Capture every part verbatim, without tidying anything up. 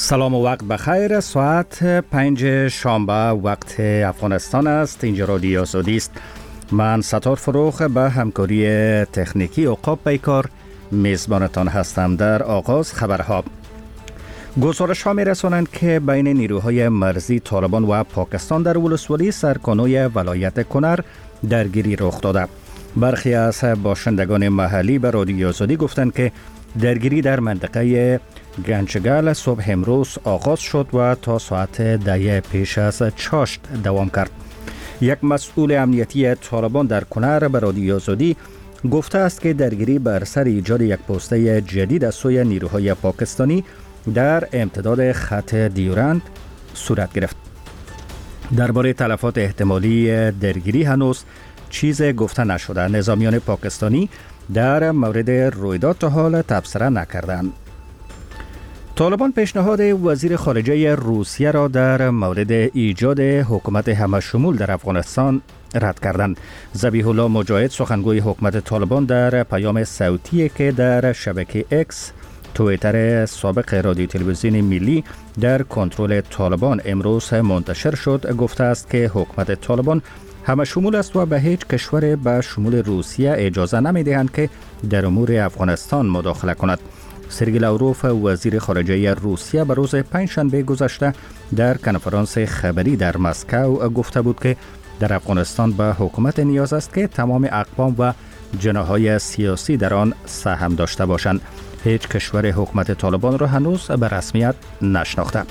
سلام و وقت بخیر. ساعت پنج شنبه وقت افغانستان است. اینجا رادیو آزادی است. من ستار فروخ به همکاری تکنیکی عقاب پیکار میزبانتان هستم. در آغاز خبرها. گزارش ها می رسانند که بین نیروهای مرزی طالبان و پاکستان در ولسوالی سرکانوی ولایت کنر درگیری رخ داده. برخی از باشندگان محلی به رادیو آزادی گفتند که درگیری در منطقه گنجگل صبح امروز آغاز شد و تا ساعت ده پیش از چاشت دوام کرد. یک مسئول امنیتی طالبان در کنر به رادیو آزادی گفته است که درگیری بر سر ایجاد یک پوسته جدید از سوی نیروهای پاکستانی در امتداد خط دیورند صورت گرفت. درباره تلفات احتمالی درگیری هنوز چیز گفته نشده. نظامیان پاکستانی در مورد رویداد تا حال تبصره نکردند. طالبان پیشنهاد وزیر خارجه روسیه را در مورد ایجاد حکومت همه‌شمول در افغانستان رد کردند. ذبیح الله مجاهد سخنگوی حکومت طالبان در پیام صوتی که در شبکه اکس توییتر سابق رادیو تلویزیون ملی در کنترل طالبان امروز منتشر شد گفته است که حکومت طالبان همه شمول است و به هیچ کشور به شمول روسیه اجازه نمی دهند که در امور افغانستان مداخله کند. سرگئی لاوروف وزیر خارجه روسیه به روز پنجشنبه گذشته در کنفرانس خبری در مسکو گفته بود که در افغانستان به حکومت نیاز است که تمام اقوام و جناح‌های سیاسی در آن سهم داشته باشند. هیچ کشور حکومت طالبان را هنوز به رسمیت نشناخته.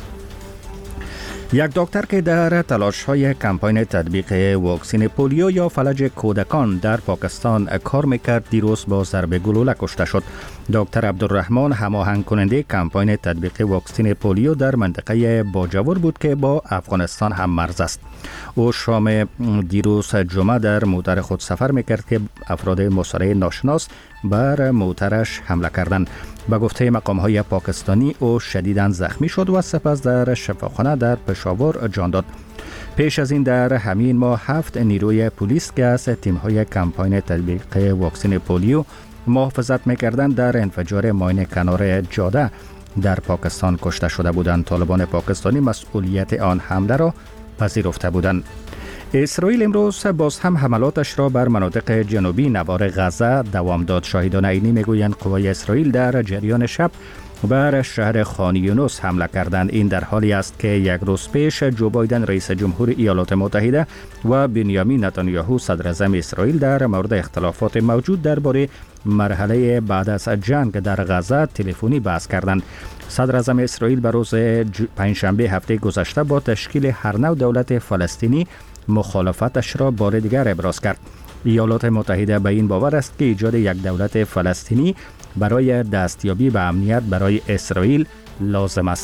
یک دکتر که در تلاش‌های کمپاین تطبیق واکسن پولیو یا فلج کودکان در پاکستان کار میکرد دیروز با ضرب گلوله کشته شد. دکتر عبدالرحمن هماهنگ کننده کمپاین تطبیق واکسن پولیو در منطقه باجور بود که با افغانستان هم مرز است. او شام دیروز جمعه در موتر خود سفر میکرد که افراد مسلح ناشناس بر موترش حمله کردند. به گفته مقام‌های پاکستانی او شدیداً زخمی شد و سپس در شفاخانه در پشاور جان داد. پیش از این در همین ماه هفت نیروی پلیس که از تیم‌های کمپاین تطبیق واکسن پولیو محافظت می‌کردند در انفجار ماین کنار جاده در پاکستان کشته شده بودند. طالبان پاکستانی مسئولیت آن حمله را پذیرفته بودند. اسرائیل امروز باز هم حملاتش را بر مناطق جنوبی نوار غزه دوام داد. شاهدان عینی میگویند قوای اسرائیل در جریان شب بر شهر خان یونس حمله کردند. این در حالی است که یک روز پیش جو بایدن رئیس جمهور ایالات متحده و بنیامین نتانیاهو صدر اعظم اسرائیل در مورد اختلافات موجود درباره مرحله بعد از جنگ در غزه تلفنی بحث کردند. صدر اعظم اسرائیل به روز پنجشنبه هفته گذشته با تشکیل هر نوع دولت فلسطینی مخالفتش را بار دیگر ابراز کرد. ایالات متحده به این باور است که ایجاد یک دولت فلسطینی برای دستیابی به امنیت برای اسرائیل لازم است.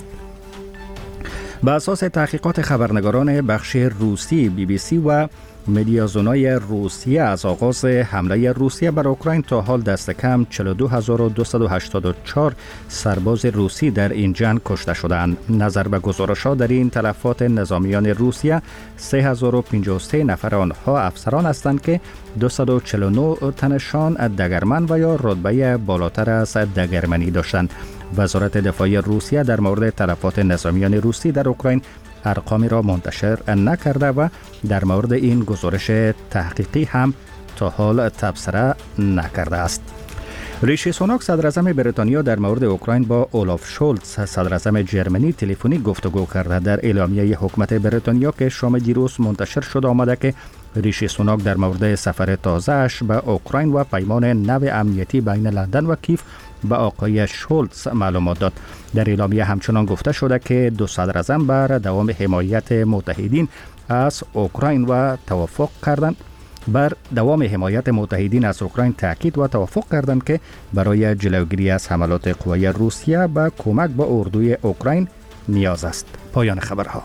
به اساس تحقیقات خبرنگاران بخش روسی بی بی سی و مدیازونای روسیه از آغاز حمله روسیه بر اوکراین تا حال دست کم چهل و دو هزار و دویست و هشتاد و چهار سرباز روسی در این جنگ کشته شدند. نظر به گزارش‌ها در این تلفات نظامیان روسیه سه هزار و پنجاه و سه نفر آنها افسران هستند که دویست و چهل و نه تنشان دگرمن و یا رتبه بالاتر از دگرمنی داشتند. وزارت دفاع روسیه در مورد تلفات نظامیان روسی در اوکراین ارقامی را منتشر نکرده و در مورد این گزارش تحقیقی هم تا حال تبصره نکرده است. ریشی سوناک صدر اعظم بریتانیا در مورد اوکراین با اولاف شولتز صدر اعظم جرمنی تلفنی گفتگو کرده. در اعلامیه حکومت بریتانیا که شام دیروز منتشر شد آمده که ریشی سوناک در مورد سفر تازه‌اش به اوکراین و پیمان نو امنیتی بین لندن و کیف به آقای شولتز معلومات داد. در اعلامیه همچنان گفته شده که دو صدر اعظم بر دوام حمایت متحدین از اوکراین و توافق کردند بر دوام حمایت متحدین از اوکراین تاکید و توافق کردند که برای جلوگیری از حملات قوای روسیه به کمک به اردوی اوکراین نیاز است. پایان خبرها.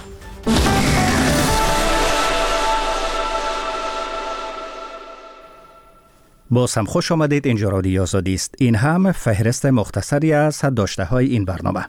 باز هم خوش آمدید. اینجا رادیو آزادی است. این هم فهرست مختصری از داشته های این برنامه.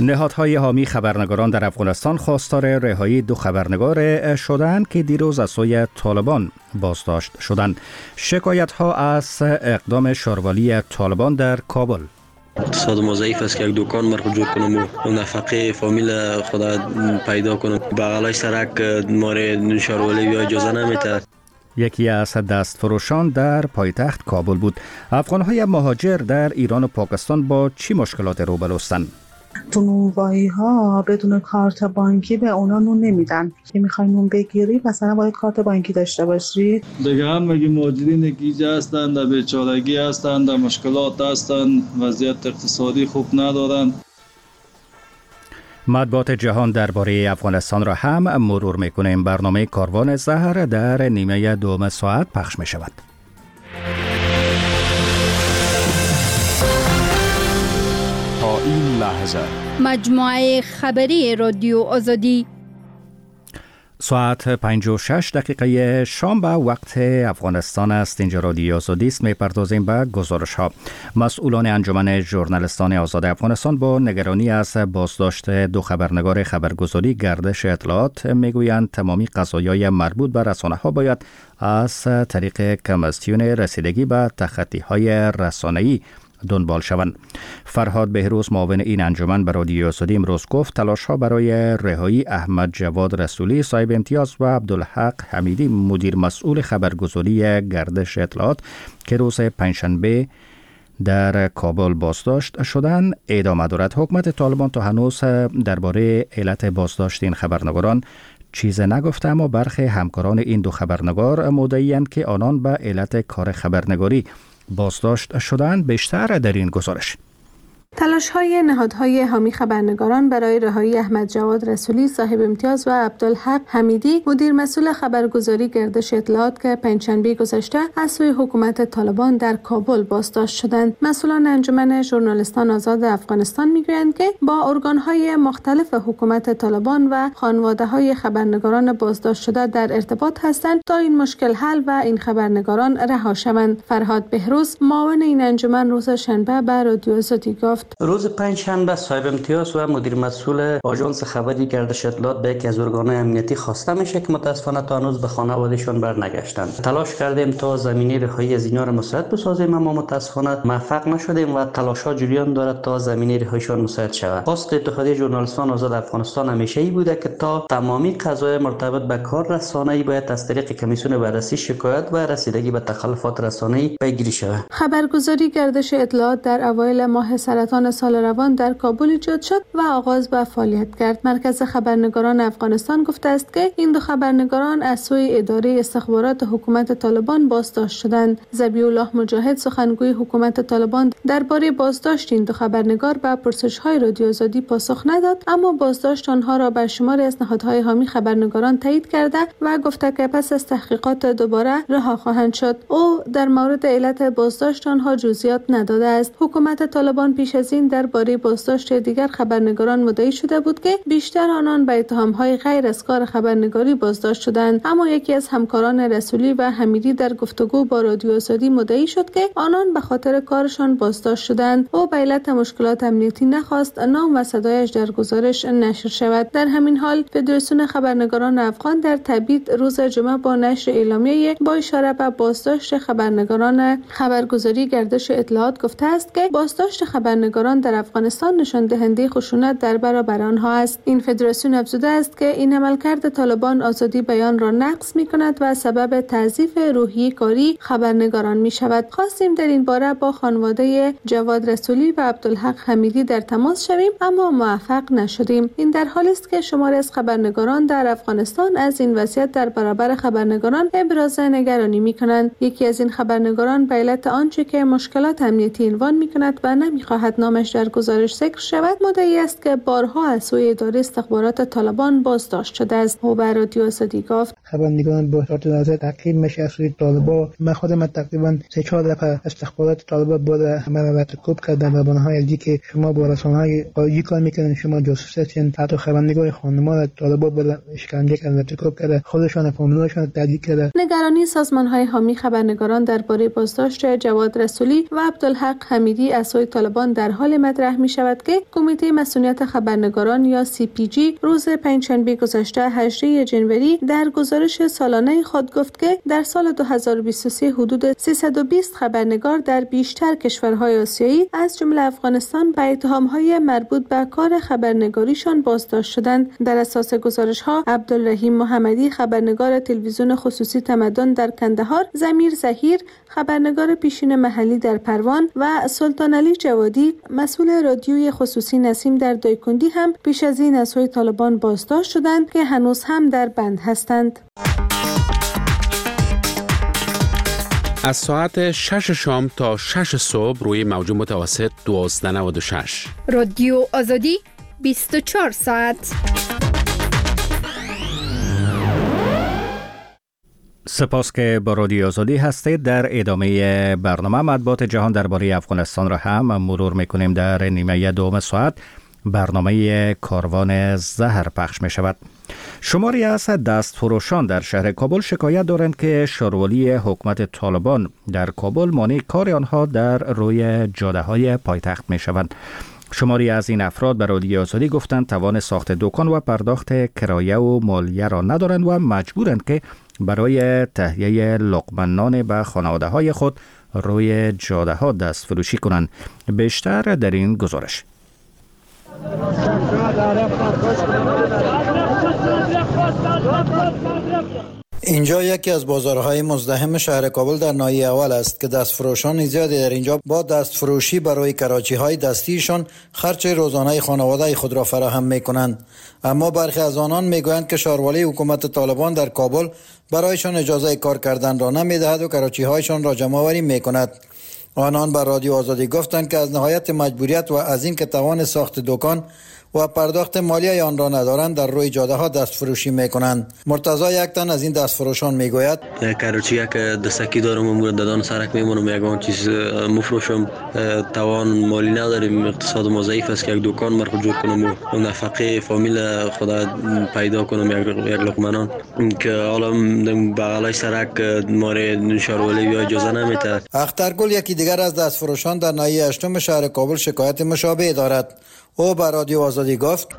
نهادهای حامی خبرنگاران در افغانستان خواستار رهایی دو خبرنگار شدند که دیروز از سوی طالبان بازداشت شدند. شکایت ها از اقدام شاروالی طالبان در کابل. اقتصاد ما ضعیف است که یک دکان مرا جور کنم و نفقه فامیل خدا پیدا کنم. بغلای سرک ماره شاروالی بیا اجازه نمیده. یکی از دستفروشان در پایتخت کابل بود. افغان‌های مهاجر در ایران و پاکستان با چی مشکلات روبرو هستند؟ تو نونوایی ها بدون کارت بانکی به اونا نون نمیدن. که میخوای نون بگیری مثلا باید کارت بانکی داشته باشی. دیگه هم مگه مهاجرین گیجه هستند، در بیچارگی هستند، در مشکلات هستند، وضعیت اقتصادی خوب ندارند. مطبوعات جهان درباره افغانستان را هم مرور میکنیم. برنامه کاروان زهر در نیمه دوم ساعت پخش می شود. تا این لحظه مجموعه خبری رادیو آزادی ساعت پنج و شش دقیقه شام به وقت افغانستان است. اینجا رادیو آزادی است. می‌پردازیم به گزارش ها. مسئولان انجمن ژورنالیستان آزاد افغانستان با نگرانی از بازداشت دو خبرنگار خبرگزاری گردش اطلاعات میگویند تمامی قضایای مربوط به رسانه ها باید از طریق کمیسیون رسیدگی به تخطی‌های رسانه‌ای دنبال شوند. فرهاد بهروز معاون این انجمن به رادیو آزادی امروز گفت تلاش ها برای رهایی احمد جواد رسولی صاحب امتیاز و عبدالحق حمیدی مدیر مسئول خبرگزاری گردش اطلاعات که روز پنجشنبه در کابل بازداشت شدند ادامه دارد. حکومت طالبان تا هنوز درباره علت بازداشت این خبرنگاران چیز نگفته، اما برخی همکاران این دو خبرنگار مدعی‌اند که آنان به علت کار خبرنگاری بازداشت شدند. بیشتر در این گزارش. تلاش‌های نهادهای حامی خبرنگاران برای رهایی احمد جواد رسولی صاحب امتیاز و عبدالحق حمیدی مدیر مسئول خبرگزاری گردش اطلاعات که پنجشنبه گذشته از سوی حکومت طالبان در کابل بازداشت شدند. مسئولان انجمن ژورنالیستان آزاد افغانستان میگویند که با ارگان‌های مختلف حکومت طالبان و خانواده‌های خبرنگاران بازداشت شده در ارتباط هستند تا این مشکل حل و این خبرنگاران رها شوند. فرهاد بهروز معاون این انجمن روز شنبه به رادیو آزادی گفت روز پنجشنبه صاحب امتیاز و مدیر مسئول آژانس خبری گردش اطلاعات به یکی از ارگان‌های امنیتی خواسته میشه که متاسفانه تا هنوز به خانواده‌شان برنگشتند. تلاش کردیم تا زمینه رهایی از اینا را مساعد بسازیم اما متاسفانه موفق نشدیم و تلاش‌ها جریان دارد تا زمینه رهاییشان مساعد شود. خواست اتحادیه ژورنالیستان آزاد افغانستان همیشه ای بوده که تا تمامی قضایا مرتبط به کار رسانه‌ای باید از طریق کمیسیون بررسی شکایت و رسیدگی به تخلفات رسانه‌ای پیگیری شود. خبرگزاری گردش اطلاعات در اوایل ماه سرطان سال روان در کابل ایجاد شد و آغاز به فعالیت کرد. مرکز خبرنگاران افغانستان گفته است که این دو خبرنگاران از سوی اداره استخبارات حکومت طالبان بازداشت شدند. ذبیح الله مجاهد سخنگوی حکومت طالبان درباره بازداشت این دو خبرنگار به پرسش‌های رادیو آزادی پاسخ نداد، اما بازداشت آنها را بر شماری از نهادهای حامی خبرنگاران تایید کرده و گفته که پس از تحقیقات دوباره رها خواهند شد. او در مورد علت بازداشت آنها جزئیات نداده است. حکومت طالبان پیش از این درباره بازداشت دیگر خبرنگاران مدعی شده بود که بیشتر آنان به اتهام‌های غیر از کار خبرنگاری بازداشت شدند، اما یکی از همکاران رسولی و حمیدی در گفتگو با رادیو آزادی مدعی شد که آنان به خاطر کارشان بازداشت شدند. او به علت مشکلات امنیتی نخواست نام و صدایش در گزارش نشر شود. در همین حال فدراسیون خبرنگاران افغان در تبعید روز جمعه با نشر اعلامیه با اشاره به بازداشت خبرنگاران خبرگزاری گردش اطلاعات گفته است که بازداشت خبرنگاران در افغانستان نشان دهنده خشونت در برابر آنها است. این فدراسیون افزوده است که این عملکرد طالبان آزادی بیان را نقض می کند و سبب تضعیف روحیه کاری خبرنگاران می شود. خواستیم در این باره با خانواده جواد رسولی و عبدالحق حمیدی در تماس شویم اما موفق نشدیم. این در حالی است که شماری از خبرنگاران در افغانستان از این وضعیت در برابر خبرنگاران ابراز نگرانی می کنند. یکی از این خبرنگاران به علت آنچه که مشکلات امنیتی عنوان می کند و نمی خواهد نامش در گزارش ذکر شود مدعی است که بارها از سوی اداره استخبارات طالبان بازداشت شده است. او به رادیو آزادی گفت خبرنگاران با شرط نظر تعقیب میشه از سوی طالبان. من خودم تقریبا سه چهار دفعه استخبارات طالبان بود همه را رد کردن و بنهای ازی که شما با رسانه‌های خارجی کار میکنین، شما جاسوس هستین. حتی خبرنگار خانما را طالبان بود اشکنجه کردن، رد کرده، خودشان فامیلشان تهدید کرده. نگرانی سازمان‌های حامی خبرنگاران درباره بازداشت جواد رسولی و عبدالحق حمیدی از سوی طالبان در در حال مطرح می شود که کمیته مسئولیت خبرنگاران یا سی پی جی روز پنجشنبه گذشته هجده جنوری در گزارش سالانه خود گفت که در سال دو هزار و بیست و سه حدود سیصد و بیست خبرنگار در بیشتر کشورهای آسیایی از جمله افغانستان به اتهام‌های مربوط به کار خبرنگاریشان بازداشت شدند. در اساس گزارش‌ها عبدالرحیم محمدی خبرنگار تلویزیون خصوصی تمدن در کندهار، ضمیر ظهیر خبرنگار پیشین محلی در پروان و سلطان علی جوادی مسئول رادیوی خصوصی نسیم در دایکندی هم پیش از این از سوی طالبان بازداشت شدند که هنوز هم در بند هستند. از ساعت شش شام تا شش صبح روی موج متوسط دوازده و نود و شش. رادیو آزادی بیست و چهار ساعت. سپاس که با رادیو آزادی هستید. در ادامه برنامه مطبوعات جهان درباره افغانستان را هم مرور میکنیم. در نیمه دوم ساعت برنامه کاروان زهر پخش می شود. شماری از دستفروشان در شهر کابل شکایت دارند که شاروالی حکومت طالبان در کابل مانع کار آنها در روی جاده های پایتخت می شوند. شماری از این افراد به رادیو آزادی گفتند توان ساخت دکان و پرداخت کرایه و مالیه را ندارند و مجبورند که برای تهیه لقمه نان به خانواده های خود روی جاده ها دست فروشی کنند. بیشتر در این گزارش. اینجا یکی از بازارهای مزدحم شهر کابل در ناحیه اول است که دستفروشان زیادی در اینجا با دستفروشی برای کراچی‌های دستیشان خرج روزانه خانواده خود را فراهم می‌کنند. اما برخی از آنان می‌گویند که شاروالی حکومت طالبان در کابل برایشان اجازه کار کردن را نمی‌دهد و کراچی‌هایشان را جمع‌آوری می‌کند. آنان بر رادیو آزادی گفتند که از نهایت مجبوریت و از این که توان ساخت دکان و پرداخت مالیه آن را ندارند در روی جاده ها دست فروشی میکنند. مرتضی یک تن از این دست فروشان میگوید کراچی یک دستکی دارم و دادان سرک میمونم یگان چیز مفروشم توان مالی نداریم، اقتصاد ما ضعیف است که یک دکان مرا جور کنم و نفقه فامیل خدا پیدا کنم یک یک لقمه که حالا بغلای سرک ماره شاروالی بیا اجازه نمیده. اخترگل یکی دیگر از دست فروشان در ناحیه هشتم شهر کابل شکایت مشابه دارد. او بر رادیو آزادی گفت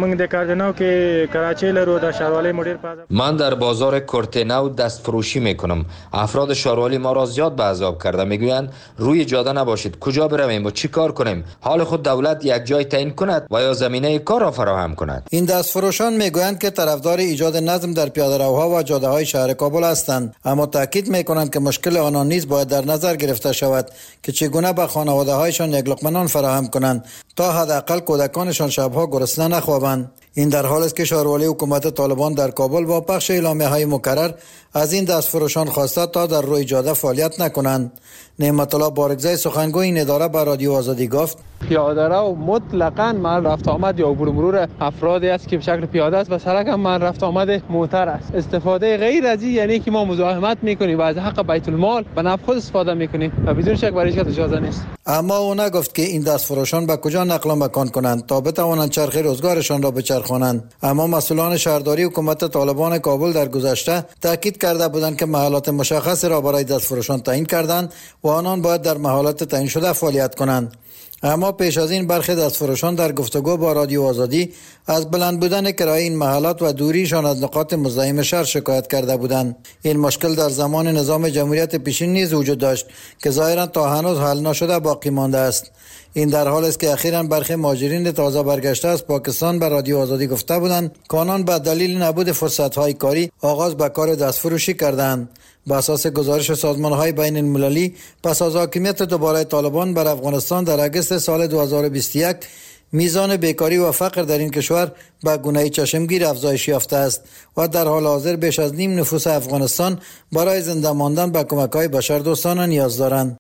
من در بازار کورتنو دست فروشی میکنم. افراد شاروالی ما را زیاد به عذاب کرده، میگویند روی جاده نباشید، کجا برویم و چی کار کنیم؟ حال خود دولت یک جای تعیین کند و یا زمینه کار را فراهم کند. این دست فروشان میگویند که طرفدار ایجاد نظم در پیاده‌روها و جاده های شهر کابل هستند، اما تاکید میکنند که مشکل آنان نیز باید در نظر گرفته شود که چگونه به خانواده هایشان یک لقمه نان فراهم کنند تا حداقل کودکانشان شبها گرسنه نخوابند. این در حال است که شاروالی حکومت طالبان در کابل با پخش اعلامیه‌های مکرر از این دستفروشان خواسته تا در روی جاده فعالیت نکنند. نعمت الله بارگزای سخنگوی این اداره به رادیو آزادی گفت پیاده رو مطلقاً من رفت آمد یا عبور مرور افرادی است که به شکل پیاده است و سرک هم من رفت آمد موتر است. استفاده غیر از این یعنی که ما مزاحمت میکنیم و از حق بیت المال به نفع خود استفاده میکنیم و بدون شک برای هیچ اجازه نیست. اما او نگفت که این دستفروشان به کجا نقل و مکان کنند تا بتوانند چرخ روزگارشان را بچرخانند. اما مسئولان شهرداری حکومت طالبان کابل در گذشته تاکید کرده بودند که محلات مشخص را برای دستفروشان تعیین کردند و آنان باید در محلات تعیین شده فعالیت کنند. اما پیش از این برخی دستفروشان در گفتگو با رادیو آزادی از بلند بودن کرایه این محلات و دوریشان از نقاط مزاحم شهر شکایت کرده بودند. این مشکل در زمان نظام جمهوریت پیشین نیز وجود داشت که ظاهرا تا هنوز حل نشده باقی مانده است. این در حال است که اخیراً برخی مهاجرین تازه برگشته از پاکستان به رادیو آزادی گفته بودند که آنان به دلیل نبود فرصت‌های کاری آغاز به کار دستفروشی کردند. بر اساس گزارش سازمان‌های بین المللی پس از حاکمیت دوباره طالبان بر افغانستان در اگست سال دو هزار و بیست و یک میزان بیکاری و فقر در این کشور به گونه چشمگیر افزایش یافته است و در حال حاضر بیش از نیم نفوس افغانستان برای زنده ماندن به کمک‌های بشردوستانه نیاز دارند.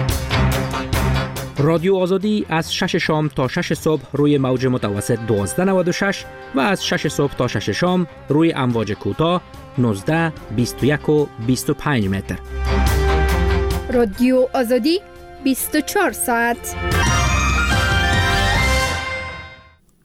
رادیو آزادی از شش شام تا شش صبح روی موج متوسط دوازده و نود و شش و از شش صبح تا شش شام روی امواج کوتاه نوزده، بیست و یک و بیست و پنج متر. رادیو آزادی بیست و چهار ساعت.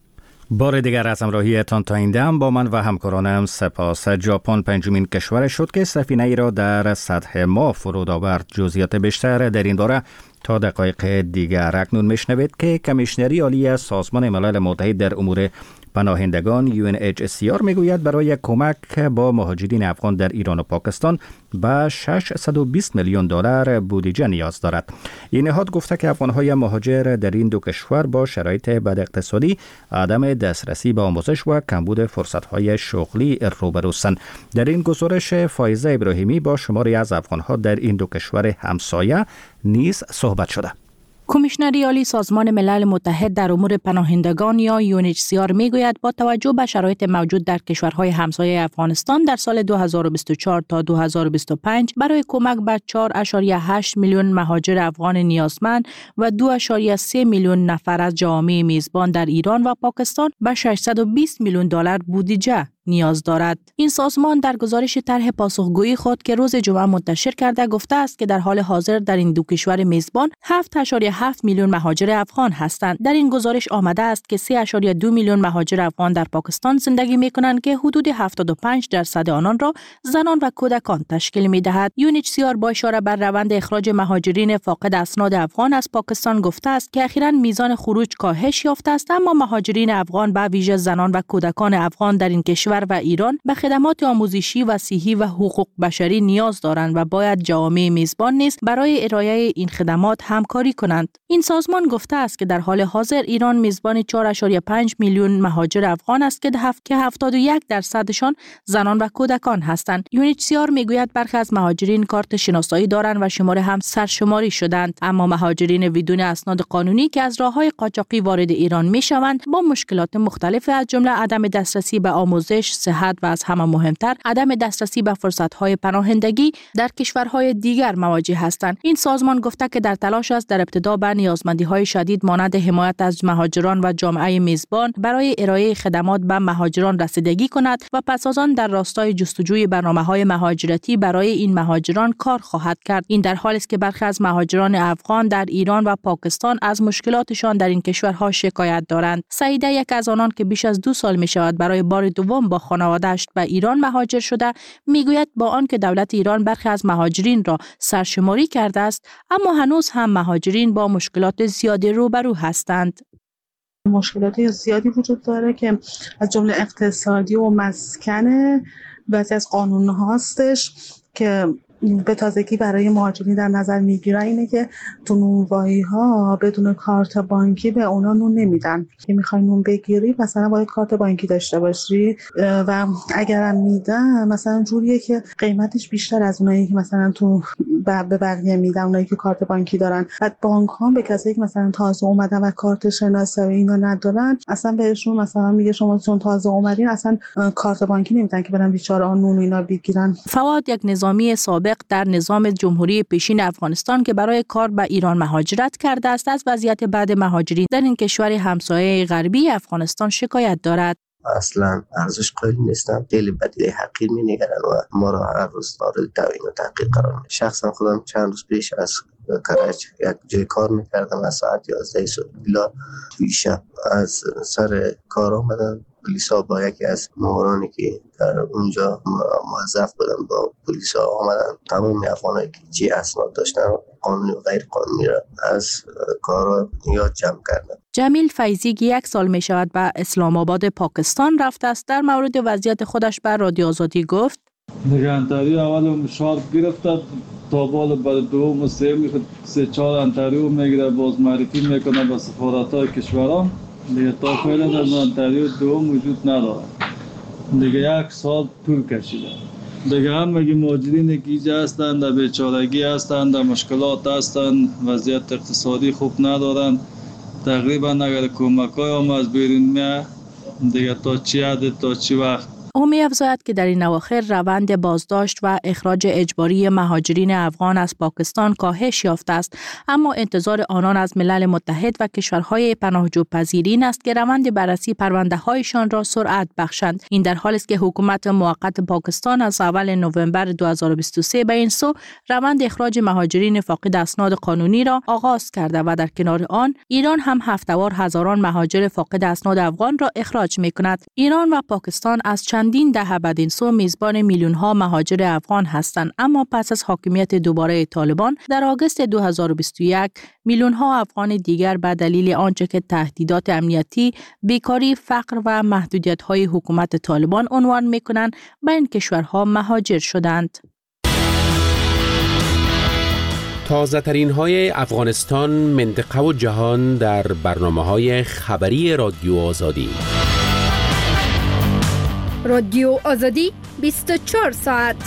بار دیگر از همراهیتان تا این دم با من و همکارانم سپاس. ژاپن پنجمین کشور شد که سفینه ای را در سطح ماه فرود آورد. جزئیات بیشتر در این باره تا دقایق دیگر. اکنون میشنوید که کمیشنری عالی سازمان ملل متحد در امور پناهندگان یو ان اچ سی آر میگوید برای کمک با مهاجرین افغان در ایران و پاکستان به ششصد و بیست میلیون دلار بودجه نیاز دارد. این نهاد گفته که افغان‌های مهاجر در این دو کشور با شرایط بد اقتصادی، عدم دسترسی به آموزش و کمبود فرصت‌های شغلی روبروستند. در این گزارش فایزه ابراهیمی با شماری از افغان‌ها در این دو کشور همسایه نیز صحبت شده. کمیشنری عالی سازمان ملل متحد در امور پناهندگان یا یو ان اچ سی آر میگوید با توجه به شرایط موجود در کشورهای همسایه افغانستان در سال دو هزار و بیست و چهار تا دو هزار و بیست و پنج برای کمک به چهار ممیز هشت میلیون مهاجر افغان نیازمند و دو ممیز سه میلیون نفر از جوامع میزبان در ایران و پاکستان به ششصد و بیست میلیون دلار بودجه نیاز دارد. این سازمان در گزارش طرح پاسخگویی خود که روز جمعه منتشر کرده گفته است که در حال حاضر در این دو کشور میزبان هفت ممیز هفت میلیون مهاجر افغان هستند. در این گزارش آمده است که سه ممیز دو میلیون مهاجر افغان در پاکستان زندگی می‌کنند که حدود هفتاد و پنج درصد آنان را زنان و کودکان تشکیل می‌دهد. یو ان اچ سی آر با اشاره بر روند اخراج مهاجرین فاقد اسناد افغان از پاکستان گفته است که اخیراً میزان خروج کاهش یافته است، اما مهاجرین افغان به ویژه زنان و کودکان افغان در این کشور و ایران به خدمات آموزشی و صحی و حقوق بشری نیاز دارند و باید جوامع میزبان نیز برای ارائه این خدمات همکاری کنند. این سازمان گفته است که در حال حاضر ایران میزبان چهار ممیز پنج میلیون مهاجر افغان است که هفت که هفتاد و یک درصدشان زنان و کودکان هستند. یو ان اچ سی آر میگوید برخی از مهاجرین کارت شناسایی دارند و شماره هم سرشماری شدند، اما مهاجرین بدون اسناد قانونی که از راههای قاچاقی وارد ایران میشوند با مشکلات مختلف از جمله عدم دسترسی به آموزش، صحت و از همه مهمتر عدم دسترسی به فرصت‌های پناهندگی در کشورهای دیگر مواجه هستند. این سازمان گفته که در تلاش است در ابتدا به نیازمندی‌های شدید مانند حمایت از مهاجران و جامعه میزبان برای ارائه خدمات به مهاجران رسیدگی کند و پس از آن در راستای جستجوی برنامه‌های مهاجرتی برای این مهاجران کار خواهد کرد. این در حالی است که برخی از مهاجران افغان در ایران و پاکستان از مشکلاتشان در این کشورها شکایت دارند. سعیده یک از آنان که بیش از دو سال می‌شود برای بار دوم با خانواده‌اش به ایران مهاجر شده میگوید با آنکه دولت ایران برخی از مهاجرین را سرشماری کرده است، اما هنوز هم مهاجرین با مشکلات زیادی روبرو هستند. مشکلات زیادی وجود داره که از جمله اقتصادی و مسکن، بعضی از قانون هاستش که به تازگی برای مهاجرین در نظر میگیرن اینه که تو نونوایی ها بدون کارت بانکی به اونا نون نمیدن. که میخوای نون بگیری مثلا باید کارت بانکی داشته باشی و اگرم میدن مثلا جوریه که قیمتش بیشتر از اونایی که مثلا تو به بقیه میدن، اونایی که کارت بانکی دارن. بعد بانک ها به کسایی که مثلا تازه اومدن و کارت شناسایی اینا ندارن اصلا بهشون مثلا میگه شما چون تازه اومدین اصلا کارت بانکی نمیدن که برن بیچاره نون اینا بگیرن. فواد یک نظامی سابق در نظام جمهوری پیشین افغانستان که برای کار به ایران مهاجرت کرده است از وضعیت بعد مهاجرین در این کشور همسایه غربی افغانستان شکایت دارد. اصلا ارزش قائل نیستم، خیلی بدیده حقیر می‌نگرن و ما را هر روز دارد توهین و تحقیر قرار میدن. شخصا خودم چند روز پیش از کرج یک جای کار میکردم، از ساعت یازده صبح بلا توی شب از سر کار آمدن پلیسا با یکی از مامورانی که در اونجا موظف بودن با پلیسا آمدن تمام افغانایی که چی اسناد داشتن قانونی و غیر قانونی را از کارا یاد جمع کردن. جمیل فیضی که یک سال می شود به اسلام آباد پاکستان رفته است در مورد وضعیت خودش بر رادیو آزادی گفت: نگهداری اول شارپ گرفته تا بالا بعد دوم و سوم سه چهار انتریو میگیره، باز معرفی میکنه به سفارت‌های کشورها دیگه. تا فعلا در انتریو دوم وجود نداره دیگه، یک سال طول کشیده دیگه. همه مهاجرین که اینجا هستند در بیچارگی هستند، در مشکلات هستند، وضعیت اقتصادی خوب ندارند. تقریبا اگر کمک‌های هم از بیرون میاد دیگه تا چی حد تا چی وقت او می‌افزاید که در این اواخر روند بازداشت و اخراج اجباری مهاجرین افغان از پاکستان کاهش یافته است، اما انتظار آنان از ملل متحد و کشورهای پناهجو پذیرین است که روند بررسی پرونده‌هایشان را سرعت بخشند. این در حالی است که حکومت موقت پاکستان از اول نوامبر دو هزار و بیست و سه به این سو روند اخراج مهاجرین فاقد اسناد قانونی را آغاز کرده و در کنار آن ایران هم هفته‌وار هزاران مهاجر فاقد اسناد افغان را اخراج می‌کند. ایران و پاکستان از چندین دهه بعد این سو میزبان میلیون‌ها مهاجر افغان هستند، اما پس از حاکمیت دوباره طالبان در آگوست دو هزار و بیست و یک میلیون‌ها افغان دیگر به دلیل آنچه که تهدیدات امنیتی، بیکاری، فقر و محدودیت‌های حکومت طالبان عنوان می‌کنند به این کشورها مهاجر شدند. تازه ترین های افغانستان، منطقه و جهان در برنامه های خبری رادیو آزادی. رادیو آزادی بیست و چهار ساعت.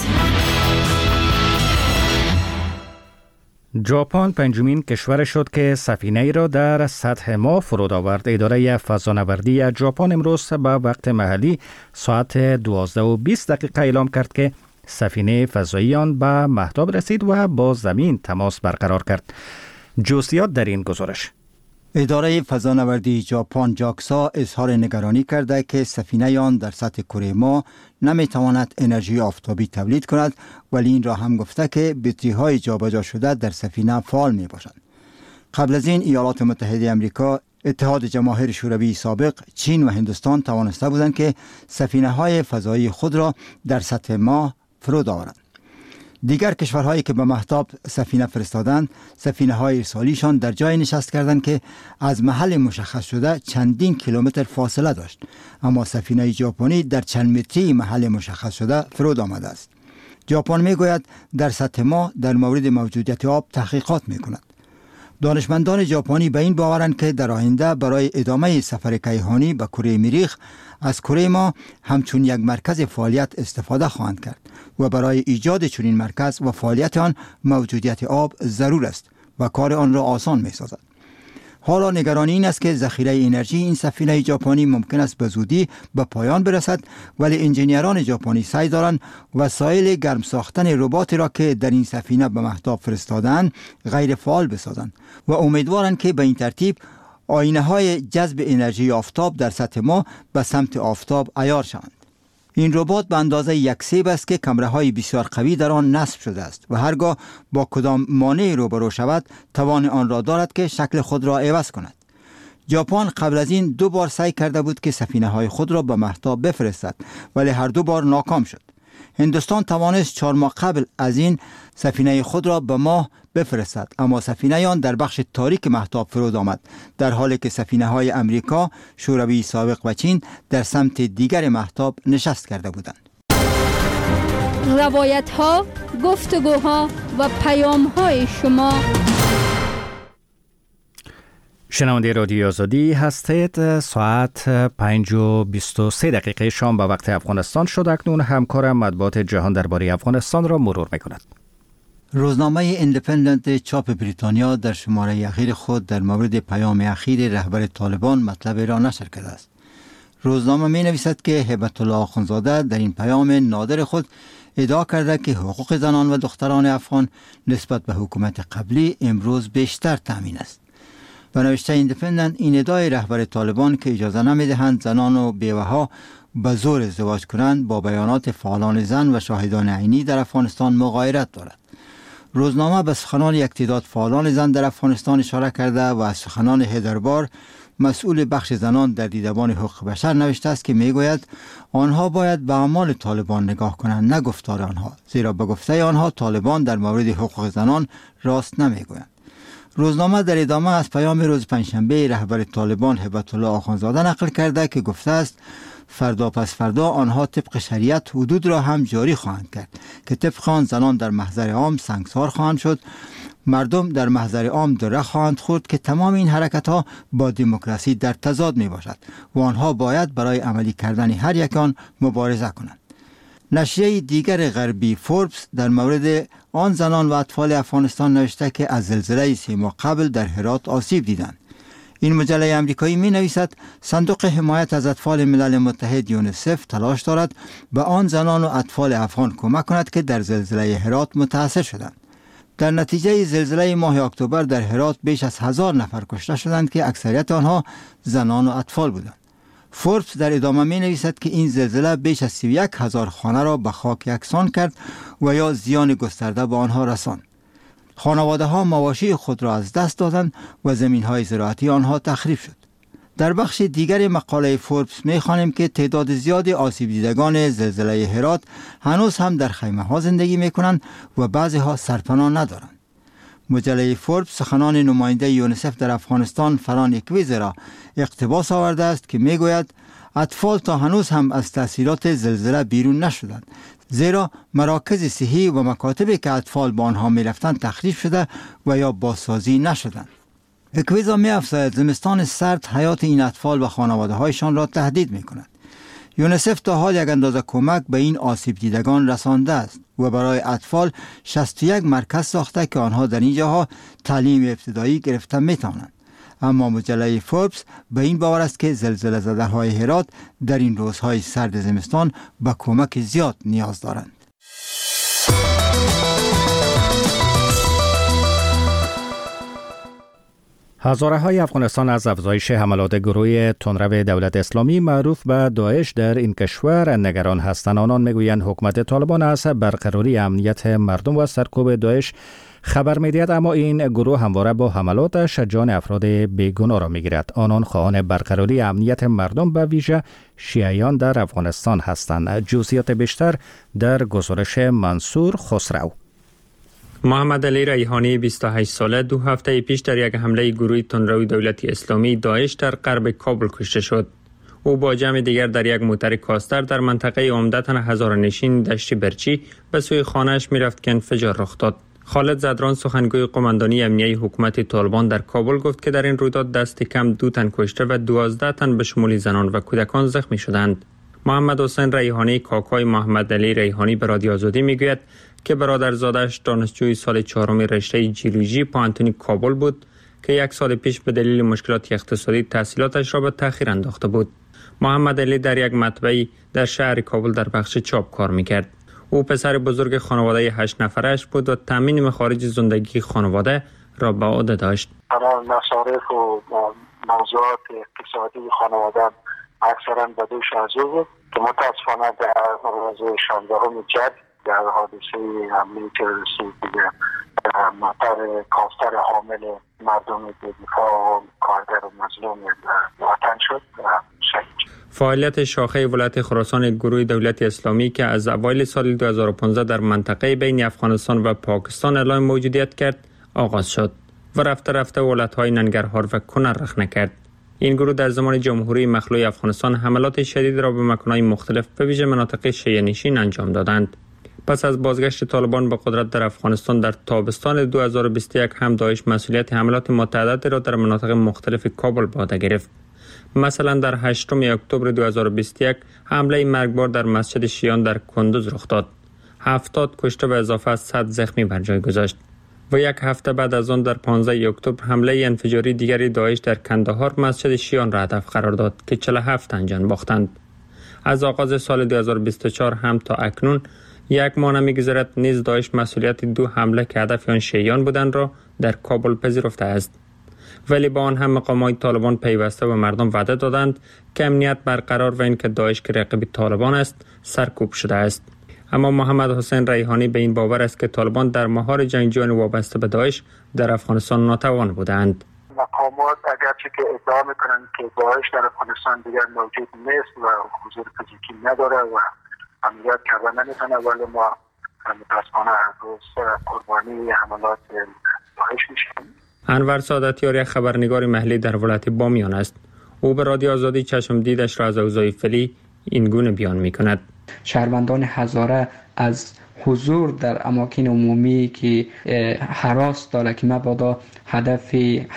ژاپن پنجمین کشور شد که سفینه‌ای را در سطح ماه فرود آورد. اداره فضانوردی ژاپن امروز به وقت محلی ساعت دوازده و بیست دقیقه اعلام کرد که سفینه فضایی آن به مهتاب رسید و با زمین تماس برقرار کرد. جزئیات در این گزارش. اداره فضانوردی ژاپن جاکسا اظهار نگرانی کرده که سفینه آن در سطح کره ماه نمیتواند انرژی آفتابی تولید کند، ولی این را هم گفته که بطری های جابجا شده در سفینه فعال می باشند. قبل از این ایالات متحده آمریکا، اتحاد جماهیر شوروی سابق، چین و هندوستان توانسته بودند که سفینه های فضایی خود را در سطح ماه فرود آورند. دیگر کشورهایی که به مهتاب سفینه فرستادند، سفینه های ارسالیشان در جای نشست کردند که از محل مشخص شده چندین کیلومتر فاصله داشت، اما سفینه ژاپنی در چند متری محل مشخص شده فرود آمده است. ژاپن میگوید در سطح ماه در مورد موجودیت آب تحقیقات میکند. دانشمندان ژاپنی به این باورند که در آینده برای ادامه سفر کیهانی به کره مریخ از کره ما همچون یک مرکز فعالیت استفاده خواهند کرد و برای ایجاد چنین مرکز و فعالیت آن موجودیت آب ضرور است و کار آن را آسان می سازد. حالا نگرانی این است که ذخیره انرژی این سفینه ژاپنی ممکن است به زودی به پایان برسد، ولی انجینیران ژاپنی سعی دارند وسایل گرم ساختن رباتی را که در این سفینه به مهتاب فرستادند غیر فعال بسازند و امیدوارند که به این ترتیب آینه های جذب انرژی آفتاب در سطح ماه به سمت آفتاب عیار شوند. این ربات به اندازه یک سیب است که کمره های بسیار قوی در آن نصب شده است و هرگاه با کدام مانع روبرو شود توان آن را دارد که شکل خود را عوض کند. ژاپن قبل از این دو بار سعی کرده بود که سفینه های خود را به مهتاب بفرستد، ولی هر دو بار ناکام شد. هندوستان توانست چهار ماه قبل از این سفینه خود را به ماه بفرستد، اما سفینه آن در بخش تاریک مهتاب فرود آمد، در حالی که سفینه های امریکا، شوروی سابق و چین در سمت دیگر مهتاب نشست کرده بودند. روایت ها، گفتگوها و پیام های شما. شنونده رادیو آزادی هستید. ساعت پنج و بیست و سه دقیقه شام به وقت افغانستان شد. اکنون همکارم مطبوعات جهان درباره افغانستان را مرور می‌کند. روزنامه ایندیپندنت چاپ بریتانیا در شماره اخیر خود در مورد پیام اخیر رهبر طالبان مطلب را نشر کرده است. روزنامه می نویسد که هیبت الله آخوندزاده در این پیام نادر خود ادعا کرده که حقوق زنان و دختران افغان نسبت به حکومت قبلی امروز بیشتر تامین است. و نوشته ایندیپندنت این ادعای رهبر طالبان که اجازه نمیدهند زنان و بیوه‌ها به زور ازدواج کنند با بیانات فعالان زن و شاهدان عینی در افغانستان مغایرت دارد. روزنامه به سخنان یک تعداد فعالان زن در افغانستان اشاره کرده و از سخنان هیدربار مسئول بخش زنان در دیدبان حقوق بشر نوشته است که میگوید آنها باید به اعمال طالبان نگاه کنند نه گفتار آنها، زیرا به گفته آنها طالبان در مورد حقوق زنان راست نمیگویند. روزنامه در ادامه از پیام روز پنجشنبه رهبر طالبان هیبت الله آخوندزاده نقل کرده که گفته است فردا پس فردا آنها طبق شریعت حدود را هم جاری خواهند کرد که طبق آن زنان در محضر عام سنگسار خواهند شد، مردم در محضر عام دره خواهند خورد که تمام این حرکت ها با دموکراسی در تضاد می باشد و آنها باید برای عملی کردن هر یک آن مبارزه کنند. نشریه دیگر غربی فوربس در مورد آن زنان و اطفال افغانستان نوشته که از زلزله سه ماه قبل در هرات آسیب دیدند. این مجله امریکایی می نویسد صندوق حمایت از اطفال ملل متحد یونیسف تلاش دارد به آن زنان و اطفال افغان کمک کند که در زلزله هرات متاثر شدند. در نتیجه زلزله ماه اکتبر در هرات بیش از هزار نفر کشته شدند که اکثریت آنها زنان و اطفال بودند. فوربس در ادامه می نویسد که این زلزله بیش از سی و یک هزار خانه را به خاک یکسان کرد و یا زیان گسترده به آنها رساند. خانواده ها مواشی خود را از دست دادند و زمین های زراعتی آنها تخریب شد. در بخش دیگر مقاله فوربس می خوانیم که تعداد زیاد آسیب دیدگان زلزله هرات هنوز هم در خیمه ها زندگی می کنند و بعضی ها سرپناه ندارند. مجله فوربس سخنان نماینده یونیسف در افغانستان فران اکویز را اقتباس آورده است که می گوید اطفال تا هنوز هم از تاثیرات زلزله بیرون نشدند، زیرا مراکز صحی و مکاتبی که اطفال با آنها می رفتند تخریب شده و یا بازسازی نشدند. اکویزا می افزاید زمستان سرد حیات این اطفال و خانواده هایشان را تهدید می کند. یونیسف تا حال یک اندازه کمک به این آسیب دیدگان رسانده است و برای اطفال شصت و یک مرکز ساخته که آنها در این جاها تعلیم ابتدایی گرفته می توانند. اما مجله فوربس به این باور است که زلزله زده های هرات در این روزهای سرد زمستان به کمک زیاد نیاز دارند. هزاره های افغانستان از افزایش حملات گروه تندرو دولت اسلامی معروف به داعش در این کشور نگران هستند. آنان میگویند حکومت طالبان از برقراری امنیت مردم و سرکوب داعش خبر می‌دهد، اما این گروه همواره با حملاتش جان افراد بیگناه را می‌گیرد. آنان خواهان برقراری امنیت مردم به ویژه شیعیان در افغانستان هستند. جزئیات بیشتر در گزارش منصور خسرو. محمد علی ریحانی بیست و هشت ساله دو هفته پیش در یک حمله گروه تندرو دولت اسلامی داعش در غرب کابل کشته شد. او با جمع دیگر در یک موتر کاستر در منطقه عمدتاً هزاره‌نشین دشت برچی به سوی خانه‌اش می‌رفت که انفجار رخ داد. خالد زدران سخنگوی قماندانی امنیتی حکومت طالبان در کابل گفت که در این رویداد دست کم دو تن کشته و دوازده تن به شمول زنان و کودکان زخمی شدند. محمد حسین ریحانی کاکای محمد علی ریحانی به رادیو آزادی میگوید که برادرزادش دانشجوی سال چهارم رشته جیولوژی پانتونی کابل بود که یک سال پیش به دلیل مشکلات اقتصادی تحصیلاتش را به تأخیر انداخته بود. محمد علی در یک مطبعی در شهر کابل در بخش چاپ کار میکرد. او پسر بزرگ خانواده هشت نفرش بود و تامین مخارج زندگی خانواده را به عهده داشت. تمام مصارف و موضوعات اقتصادی خانواده اکثرا به دوش از او بود که متاسفانه در روز شانزدهم جد در حادثه حمله تروریستی دیگه موتر کاستر حامل مردم دفاع و کارگر و مظلوم وطن شد و شهید. فعالیت شاخه ولایت خراسان گروه دولت اسلامی که از اوایل سال دو هزار و پانزده در منطقه بین افغانستان و پاکستان اعلام موجودیت کرد آغاز شد و رفته رفته ولایت‌های ننگرهار و کنر رخنه کرد. این گروه در زمان جمهوری مخلوع افغانستان حملات شدید را به مکان‌های مختلف به ویژه مناطق شیعه نشین انجام دادند. پس از بازگشت طالبان به قدرت در افغانستان در تابستان دو هزار و بیست و یک هم داعش مسئولیت حملات متعددی را در مناطق مختلف کابل به عهده گرفت. مثلا در هشتم اکتبر دو هزار و بیست و یک حمله مرگبار در مسجد شیعیان در کندوز رخ داد. هفتاد کشته و اضافه از صد زخمی بر جای گذاشت. و یک هفته بعد از آن در پانزده اکتبر حمله انفجاری دیگری داعش در کندهار مسجد شیعیان را هدف قرار داد که چهل و هفت تن جان باختند. از آغاز سال دو هزار و بیست و چهار هم تا اکنون یک ماه نمی‌گذرد نیز داعش مسئولیت دو حمله که هدف آن شیعیان بودند را در کابل پذیرفته است. ولی با آن هم مقامات طالبان پیوسته به مردم وعده دادند که امنیت برقرار و اینکه داعش که رقیب طالبان است سرکوب شده است. اما محمد حسین ریحانی به این باور است که طالبان در مهار جنگجویان وابسته به داعش در افغانستان ناتوان بودند. مقامات اگرچه که ادعا میکنند که داعش در افغانستان دیگر موجود نیست و حضور فیزیکی نداره و امنیت کردن نمیتونه، ولی ما متاسفانه هر روز قربانی حملات داعش میشیم. انور سعادتیار یک خبرنگار محلی در ولایت بامیان است. او به رادیو آزادی چشم دیدش را از اوضاع فعلی این گونه بیان میکند. شهروندان هزاره از حضور در اماکن عمومی که هراس داره که مبادا هدف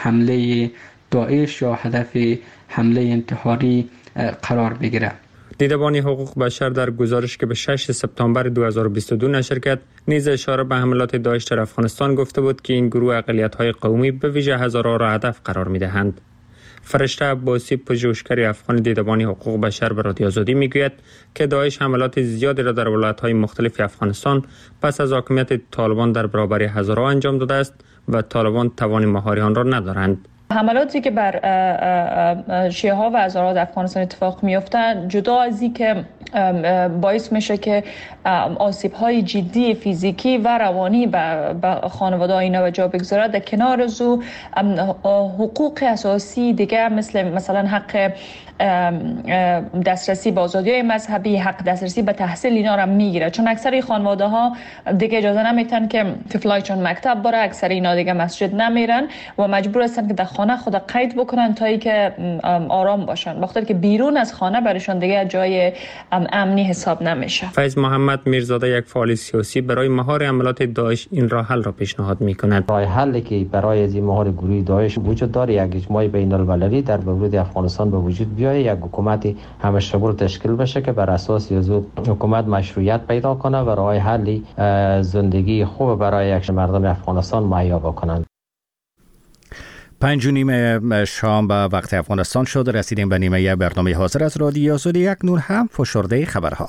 حمله داعش یا هدف حمله انتحاری قرار بگیره. دیدبان حقوق بشر در گزارش که به ششم سپتامبر دو هزار و بیست و دو نشر کرد نیز اشاره به حملات داعش در افغانستان گفته بود که این گروه اقلیت‌های قومی به ویژه هزاره را هدف قرار می‌دهند. فرشته عباسی پژوهشگر افغان دیدبان حقوق بشر به رادیو آزادی میگوید که داعش حملات زیادی را در ولایت‌های مختلف افغانستان پس از حاکمیت طالبان در برابر هزارها انجام داده است و طالبان توان مهاری آن را ندارند. حملاتی که بر شیعه ها و هزارها در افغانستان اتفاق می‌افتند جدا از این که باعث میشه که آسیب های جدی فیزیکی و روانی به خانواده اینا و جا بگذاره، در کنار از او حقوق اساسی دیگه مثل مثلا حق دسترسی به آزادی‌های مذهبی، حق دسترسی به تحصیل اینا رو میگیره، چون اکثر خانواده ها دیگه اجازه نمیتن که طفلایشون مکتب بره، اکثر اینا دیگه مسجد نمیرن و مجبور هستن که در خانه خود قید بکنن تا اینکه آرام باشن، وقتی که بیرون از خانه برایشون دیگه جای امنی حساب نمیشه. فیض محمد میرزاده یک فعال سیاسی برای مهار حملات داعش این راه حل را پیشنهاد میکند. راه حلی که برای از مهار گروه داعش وجود داره یک اجماع بین المللی در مورد افغانستان به وجود بیاید، یک حکومت همه شمول تشکیل بشه که بر اساس از حکومت مشروعیت پیدا کنه و راه حلی زندگی خوب برای یک مردم افغانستان مهیا بکنند. پنج و نیم شام به وقت افغانستان شد. رسیدیم به نیمه برنامه حاضر از رادیو آزادی. یک نور هم فشرده خبرها.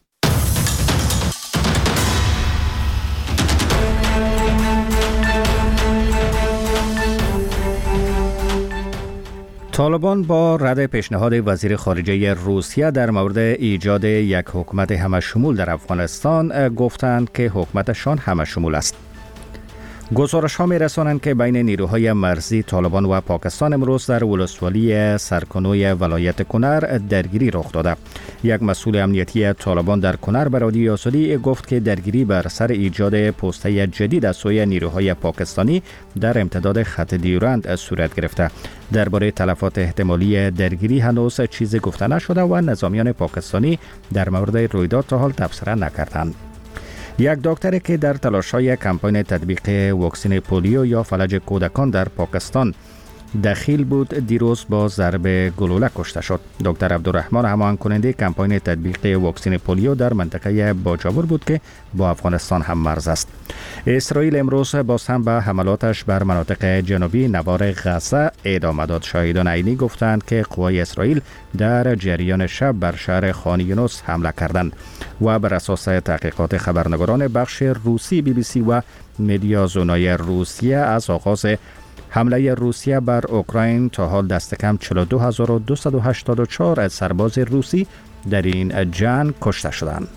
طالبان با رد پیشنهاد وزیر خارجه روسیه در مورد ایجاد یک حکومت همشمول در افغانستان گفتند که حکومتشان همشمول است. گزارش ها می رسانند که بین نیروهای مرزی طالبان و پاکستان امروز در ولسوالی سرکنوی ولایت کنر درگیری رخ داده. یک مسئول امنیتی طالبان در کنر به رادیو آزادی گفت که درگیری بر سر ایجاد پسته جدید از سوی نیروهای پاکستانی در امتداد خط دیورند صورت گرفته. درباره تلفات احتمالی درگیری هنوز چیزی گفته نشده و نظامیان پاکستانی در مورد رویداد تا حال تبصره نکردند. یک دکتری که در تلاش‌های کمپاین تطبیق واکسن پولیو یا فلج کودکان در پاکستان دخیل بود دیروز با ضرب گلوله کشته شد. دکتر عبدالرحمن هماهنگ کننده کمپاین تطبیق واکسن پولیو در منطقه باجاور بود که با افغانستان هم مرز است. اسرائیل امروز باز هم به حملاتش بر مناطق جنوبی نوار غزه ادامه داد. شاهدان عینی گفتند که قوای اسرائیل در جریان شب بر شهر خان یونس حمله کردند و بر اساس تحقیقات خبرنگاران بخش روسی بی بی سی و مدیا زونای روسیه از آغاز حمله روسیه بر اوکراین تا حال دست کم چهل و دو هزار و دویست و هشتاد و چهار سرباز روسی در این جنگ کشته شدند.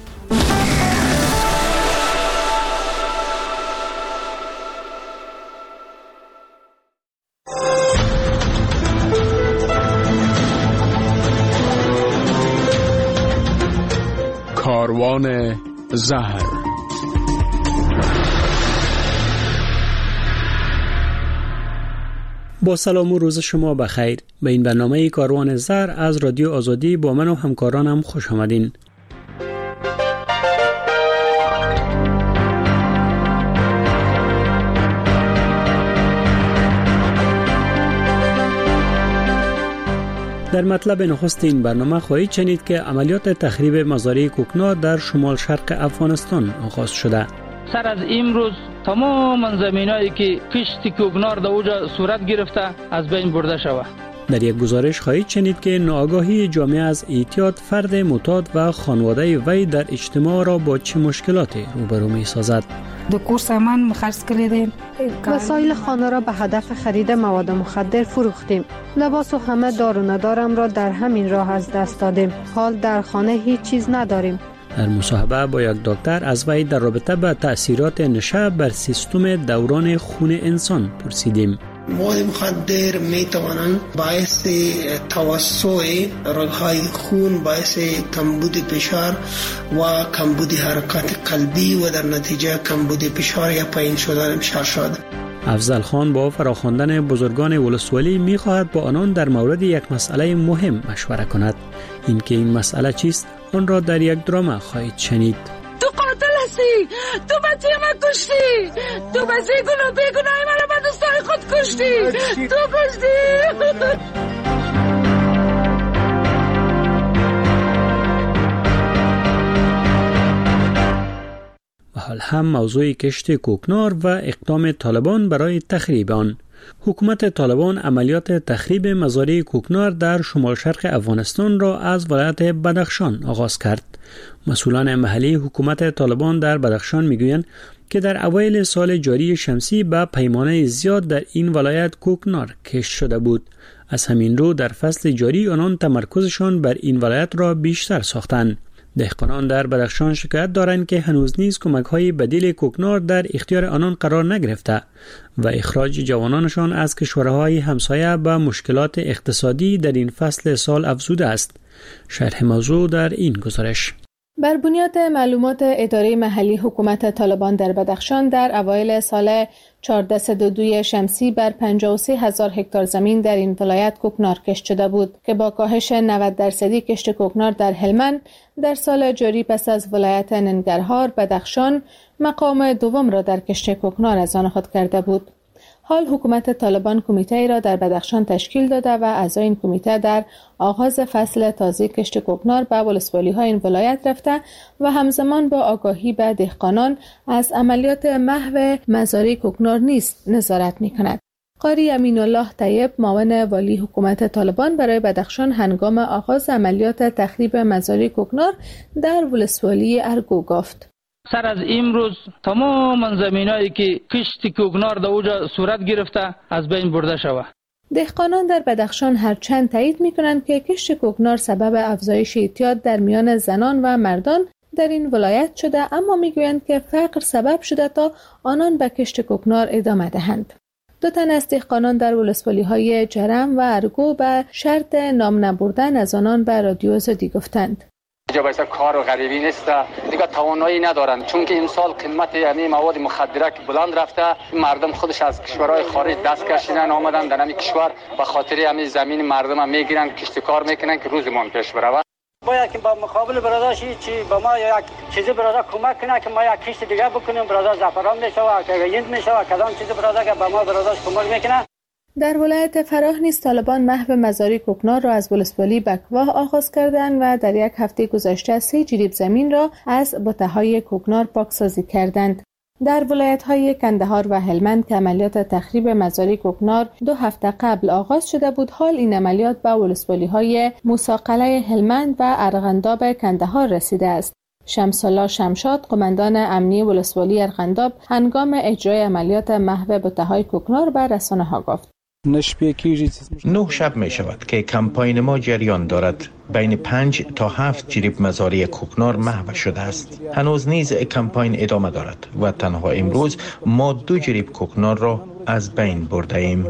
کاروان زهر. با سلام و روز شما بخیر. به این برنامه کاروان زهر از رادیو آزادی با من و همکارانم خوش آمدین. در مطلب نخست این برنامه خواهید شنید که عملیات تخریب مزارع کوکنار در شمال شرق افغانستان آغاز شده. سر از امروز تمام زمینایی که کشت کوکنار در اوجا صورت گرفته از بین برده شود. در یک گزارش خواهید شنید که ناآگاهی جامعه از اعتیاد فرد معتاد و خانواده وی در اجتماع را با چه مشکلاتی روبرو می سازد. دو کور سامان خرج کردیم. وسایل خانه را به هدف خرید مواد مخدر فروختیم. لباس و همه دار و ندارم را در همین راه از دست دادیم. حال در خانه هیچ چیز نداریم. در مصاحبه با یک دکتر از وی در رابطه با تأثیرات نشه بر سیستم دوران خون انسان پرسیدیم. مواد مخدر می توانند باعث توسع رگ‌های خون، باعث کمبود فشار و کمبود حرکات قلبی و در نتیجه کمبود فشار یا پایین شدن شرشاد. افضل خان با فراخواندن بزرگان ولسوالی می خواهد با آنان در مورد یک مسئله مهم مشوره کند. این که این مسئله چیست آن را در یک درام خواهید شنید. تو قاتل هستی، تو بچه ما کشتی، تو بچه گناه بیگناهی مرا به دوستای خود کشتی، تو کشتی. و حال هم موضوع کشت کوکنار و اقدام طالبان برای تخریب آن. حکومت طالبان عملیات تخریب مزارع کوکنار در شمال شرق افغانستان را از ولایت بدخشان آغاز کرد. مسئولان محلی حکومت طالبان در بدخشان میگویند که در اوایل سال جاری شمسی به پیمانه زیاد در این ولایت کوکنار کشت شده بود. از همین رو در فصل جاری آنان تمرکزشان بر این ولایت را بیشتر ساختند. دهقانان در بدخشان شکایت دارند که هنوز نیز کمک‌های بدیل کوکنار در اختیار آنان قرار نگرفته و اخراج جوانانشان از کشورهای همسایه به مشکلات اقتصادی در این فصل سال افزوده است. شرح موضوع در این گزارش. بر بنیاد معلومات اداره محلی حکومت طالبان در بدخشان در اوایل سال چهارده صد و دو شمسی بر پنجاه و سه هزار هکتار زمین در این ولایت کوکنار کشت شده بود که با کاهش نود درصدی کشت کوکنار در هلمند در سال جاری پس از ولایت ننگرهار بدخشان مقام دوم را در کشت کوکنار از آن خود کرده بود. حال حکومت طالبان کمیته را در بدخشان تشکیل داده و اعضای این کمیته در آغاز فصل تازه کشت کوکنار به ولسوالی‌های این ولایت رفته و همزمان با آگاهی به دهقانان از عملیات محو مزارع کوکنار نیز نظارت می‌کند. قاری امین الله طیب معاون والی حکومت طالبان برای بدخشان هنگام آغاز عملیات تخریب مزارع کوکنار در ولسوالی ارگو گفت: سر از امروز تمام زمینایی که کشت کوکنار در اوجا صورت گرفته از بین برده شود. دهقانان در بدخشان هرچند تایید می‌کنند که کشت کوکنار سبب افزایش اعتیاد در میان زنان و مردان در این ولایت شده، اما میگویند که فقر سبب شده تا آنان به کشت کوکنار ادامه دهند. دو تن از دهقانان در ولسوالی‌های جرم و ارگو به شرط نام نبردن از آنان به رادیو آزادی گفتند: اینجا بایسته کار و غریبی نیست، دیگه توانایی ندارن، چون که امسال قیمت یعنی مواد مخدره که بلند رفته، مردم خودش از کشورهای خارج دست کشیدن آمدن در همین کشور به خاطر همین زمین مردم هم میگیرن، کشت کار میکنن که روزمان پیش بره. باید که با مقابل برادرش چی با ما یک چیزی برادر کمک کنه که ما یک کشت دیگه بکنیم، برادر زعفران میشه و هند میشه و کدام چیزی برادر که با ما برادرش کمک میکنه. در ولایت فراه نیز طالبان محو مزارع کوکنار را از ولسوالی بکواه آغاز کردند و در یک هفته گذشته سه جریب زمین را از بته‌های کوکنار پاکسازی کردند. در ولایت‌های کندهار و هلمند که عملیات تخریب مزارع کوکنار دو هفته قبل آغاز شده بود، حال این عملیات به ولسوالی‌های موسی-قلعه هلمند و ارغنداب کندهار رسیده است. شمس الله شمشاد، قماندان امنی ولسوالی ارغنداب، هنگام اجرای عملیات محو بته‌های کوکنار به رسانه‌ها گفت: نه شب می شود که کمپاین ما جریان دارد. بین پنج تا هفت جریب مزارع کوکنار محو شده است. هنوز نیز کمپاین ادامه دارد و تنها امروز ما دو جریب کوکنار را از بین برده ایم.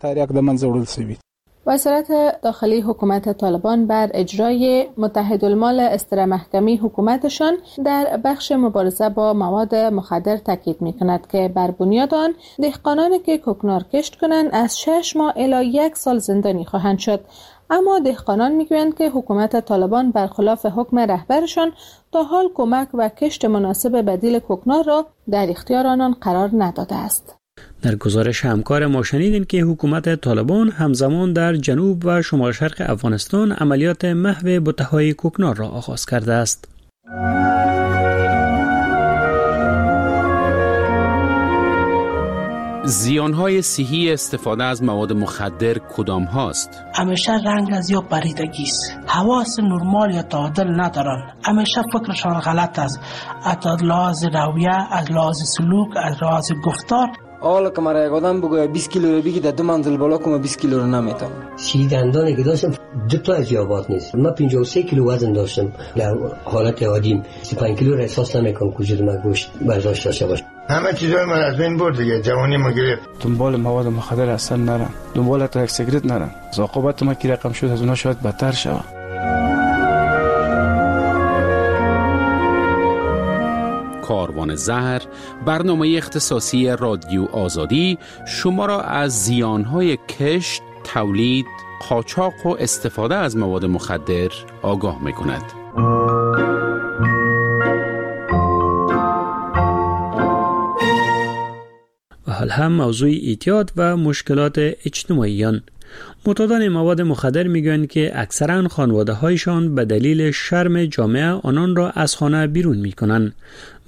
وزارت داخلی حکومت طالبان بر اجرای متحدالمال استر محکمی حکومتشان در بخش مبارزه با مواد مخدر تاکید می‌کند که بر بنیاد آن دهقانانی که کوکنار کشت کنند از شش ماه الی یک سال زندانی خواهند شد. اما دهقانان میگویند که حکومت طالبان برخلاف حکم رهبرشان تا حال کمک و کشت مناسب بدیل کوکنار را در اختیار آنان قرار نداده است. در گزارش همکار ما شنیدیم که حکومت طالبان همزمان در جنوب و شمال شرق افغانستان عملیات محو بته‌های کوکنار را آغاز کرده است. زیانهای صحی استفاده از مواد مخدر کدام هاست؟ همیشه رنگ از یا پریدگی است. حواس نرمال یا تعادل ندارن. همیشه فکرشان غلط است. از لحاظ رویه، از لحاظ سلوک، از لحاظ گفتار. حالا که مرا یک آدم بگوید بیست کیلو رو بگی در دو منزل بالا کنم بیست کیلو رو نمیتونم. سی دندانی که داشتم دو تا از یابات نیست. من پنجاه و سه کیلو وزن داشتم. در حالت عادیم سی و پنج کیلو را احساس نمیکنم که وجود من گوشت برداشت داشته باشه. همه چیزای من از بین برد دیگه، جوانی ما گرفت. دنبال مواد مخدر اصلا نرم، دنبال تا یک سیگرت نرم. عاقبت ما کی رقم شد از اونها شاید بدتر شود. کاروان زهر، برنامه اختصاصی رادیو آزادی شما را از زیانهای کشت، تولید، قاچاق و استفاده از مواد مخدر آگاه می‌کند. و حال هم موضوع اعتیاد و مشکلات اجتماعیان. معتادان مواد مخدر میگویند که اکثرا خانواده هایشان به دلیل شرم جامعه آنان را از خانه بیرون میکنند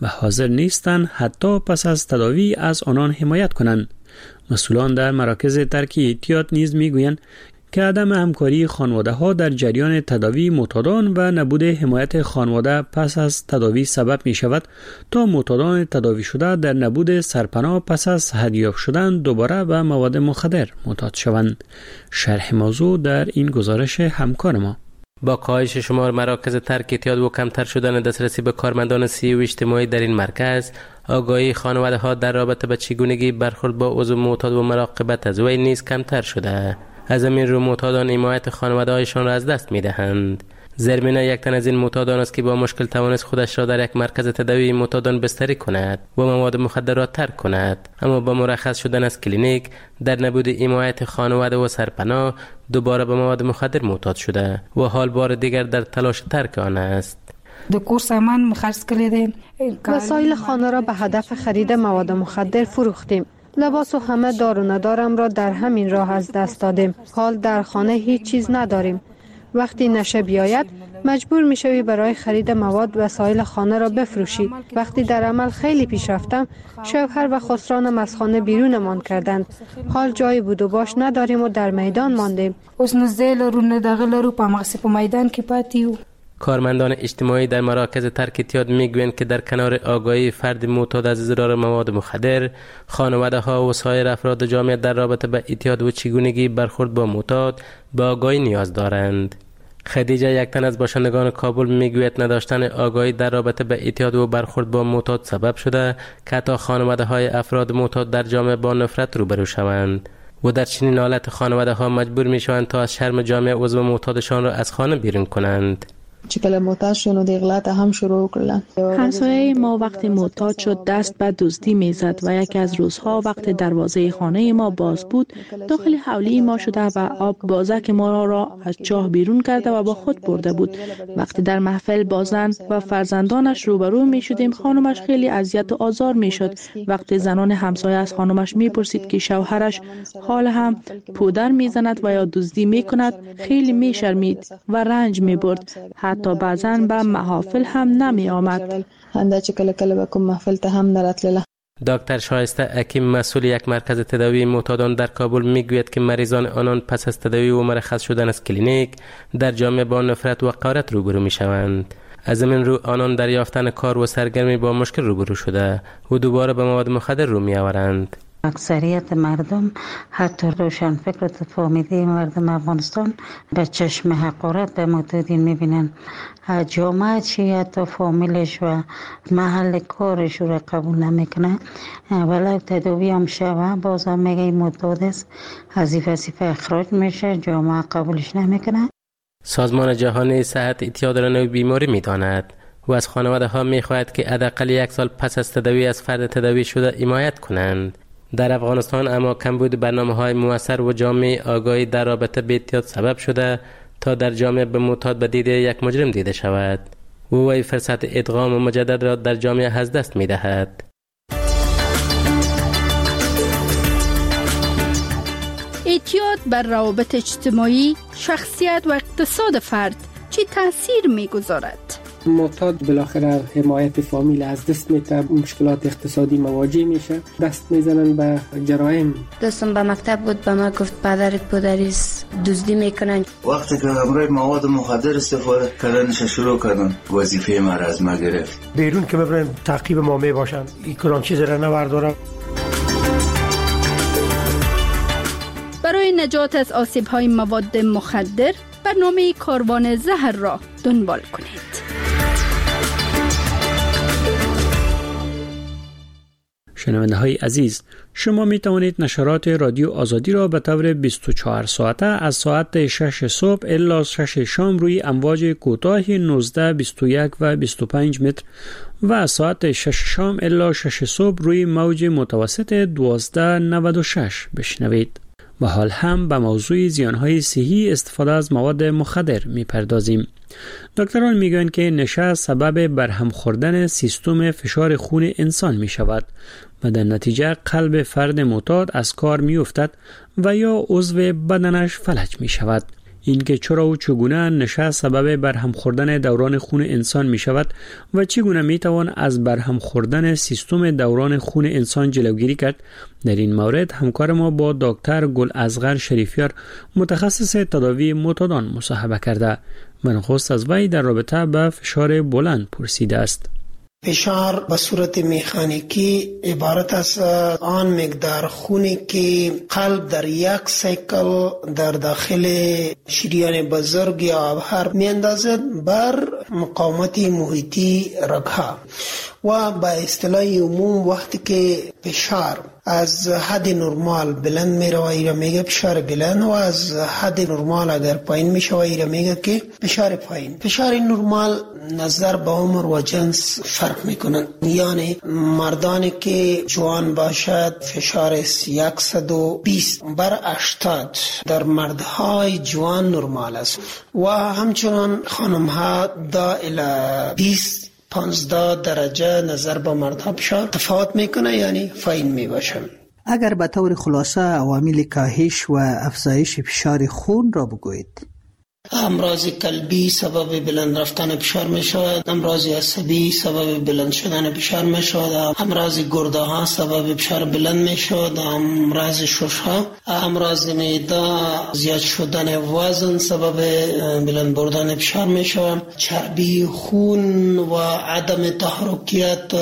و حاضر نیستند حتی پس از تداوی از آنان حمایت کنند. مسئولان در مراکز ترک اعتیاد نیز میگویند که عدم همکاری خانواده ها در جریان تداوی معتادان و نبود حمایت خانواده پس از تداوی سبب می شود تا معتادان تداوی شده در نبود سرپناه پس از صحت‌یاب شدن دوباره به مواد مخدر معتاد شوند. شرح موضوع در این گزارش همکار ما. با کاهش شمار مراکز ترک اعتیاد و کمتر شدن دسترسی به کارمندان صحی و اجتماعی در این مرکز، آگاهی خانواده ها در رابطه با چگونگی برخورد با عضو معتاد و مراقبت از وی نیز کمتر شده. از همین رو معتادان حمایت خانواده هایشان را از دست می دهند. زرمینه یک تن از این معتادان است که با مشکل توانست خودش را در یک مرکز تداوی معتادان بستری کند و مواد مخدر را ترک کند، اما با مرخص شدن از کلینیک در نبود حمایت خانواده و سرپناه دوباره به مواد مخدر معتاد شده و حال بار دیگر در تلاش ترک آن است. دکور سامان مخرج کردیم. وسایل خانه را به هدف خرید مواد مخدر فروختیم. لباس و همه دار و ندارم را در همین راه از دست دادیم. حال در خانه هیچ چیز نداریم. وقتی نشه بیاید مجبور می شوی برای خرید مواد وسایل خانه را بفروشی. وقتی در عمل خیلی پیش رفتم، شوهر و خسرانم از خانه بیرونمان کردند. حال جای بود و باش نداریم و در میدان ماندیم. اوس نو زیل رو ندغل رو په مغسی په میدان کې پاتیو. کارمندان اجتماعی در مراکز ترک اعتیاد میگویند که در کنار آگاهی فرد معتاد از اضرار مواد مخدر، خانواده ها و سایر افراد جامعه در رابطه با اعتیاد و چگونگی برخورد با معتاد به آگاهی نیاز دارند. خدیجه، یک تن از باشندگان کابل، میگوید نداشتن آگاهی در رابطه با اعتیاد و برخورد با معتاد سبب شده که حتی خانواده های افراد معتاد در جامعه با نفرت روبرو شوند و در چنین حالت خانواده ها مجبور می شوند تا از شرم جامعه عضو معتادشان را از خانه بیرون کنند. چې کله معتاد شو نو د اغلا ته هم شروع کړل. همسایه ما وقتی معتاد شد دست به دزدی میزد و یکی از روزها وقتی دروازه خانه ما باز بود داخل حولی ما شده و آب بازک ما را از چاه بیرون کرده و با خود برده بود. وقتی در محفل با زن و فرزندانش روبرو می شدیم خانمش خیلی اذیت و آزار می شد. وقتی زنان همسایه از خانمش می پرسید که شوهرش حال هم پودر می زند و یا دزدی می کند خیلی می شرمید و رنج می برد. حتی بعضاً به محافل هم نمی آمد. هنده چه کل کل بکن محفل ته هم نرتلله. دکتر شایسته حکیم، مسئول یک مرکز تداوی معتادان در کابل، میگوید که مریضان آنان پس از تداوی و مرخص شدن از کلینیک در جامعه با نفرت و حقارت روبرو می شوند. از این رو آنان در یافتن کار و سرگرمی با مشکل روبرو شده و دوباره به مواد مخدر رو می آورند. اکثریت مردم حتی روشن فکر و فهمیده مردم افغانستان به چشم حقارت به معتادین میبینن. جامعه چی حتی فامیلش و محل کارش رو قبول نمیکنه. ولی تداوی هم شوه باز هم میگه معتاد است، از این وظیفه اخراج میشه، جامعه قبولش نمیکنه. سازمان جهانی صحت اعتیاد را نوع بیماری میداند و از خانواده ها میخواهد که حداقل یک سال پس از تداوی از فرد تداوی شده حمایت کنند. در افغانستان اما کمبود برنامه‌های مؤثر و جامع آگاهی در رابطه با اعتیاد سبب شده تا در جامعه به معتاد به دید یک مجرم دیده شود و وی فرصت ادغام و مجدد را در جامعه از دست می‌دهد. اعتیاد بر روابط اجتماعی، شخصیت و اقتصاد فرد چه تأثیر می‌گذارد؟ معتاد بالاخره حمایت فامیل از دست میده، مشکلات اقتصادی مواجه میشه، دست میزنن به جرایم. دوستم به مکتب بود، به ما گفت پدرت پدریست دزدی میکنن. وقتی که امروز مواد مخدر استفاده کردنش شروع کردن وظیفه ما را از ما گرفت. بیرون که ببرن تعقیب ما میباشن، این کدام چیز را نوردارم. برای نجات از آسیب‌های مواد مخدر برنامه کاروان زهر را دنبال کنید. شنونده های عزیز، شما می توانید نشرات رادیو آزادی را به طور بیست و چهار ساعته از ساعت شش صبح الی شش شام روی امواج کوتاه نوزده، بیست و یک و بیست و پنج متر و از ساعت شش شام الی شش صبح روی موج متوسط دوازده نود و شش بشنوید. و حال هم به موضوع زیانهای صحی استفاده از مواد مخدر می پردازیم. دکتران می گویند که نشه سبب برهم خوردن سیستم فشار خون انسان می شود و در نتیجه قلب فرد معتاد از کار می افتد و یا عضو بدنش فلج می شود. اینکه چرا و چگونه نشه سبب برهم خوردن دوران خون انسان می شود و چگونه می توان از برهم خوردن سیستم دوران خون انسان جلوگیری کرد. در این مورد همکار ما با دکتر گلاصغر شریفیار متخصص تداوی معتادان مصاحبه کرده. من نخست از وی در رابطه با فشار بلند پرسیده است. فشار به صورت مکانیکی عبارت از آن مقدار خونی که قلب در یک سیکل در داخل شریان بزرگ یا آبهر می اندازد بر مقاومت محیطی رگها و با اصطلاح عموم وقتی که فشار از حد نرمال بلند می روه ایره میگه فشار بلند و از حد نرمال اگر پایین می شوه ایره میگه که فشار پایین. فشار نرمال نظر به عمر و جنس فرق می کنند، یعنی مردانی که جوان باشد فشار صد و بیست بر هشتاد در مردهای جوان نرمال است و همچنان خانم ها دا الی بیست پانزده درجه نظر به مردها فشار تفاوت میکنه، یعنی پایین میباشه. اگر به طور خلاصه عوامل کاهش و افزایش فشار خون را بگویید. امراض قلبی سبب بلند رفتن فشار می شود، امراض عصبی سبب بلند شدن فشار می شود، امراض گرده ها سبب فشار بلند می شود، امراض شش ها، امراض معده زیاد شدن وزن سبب بلند بردن فشار می شود، چربی خون و عدم تحرکیت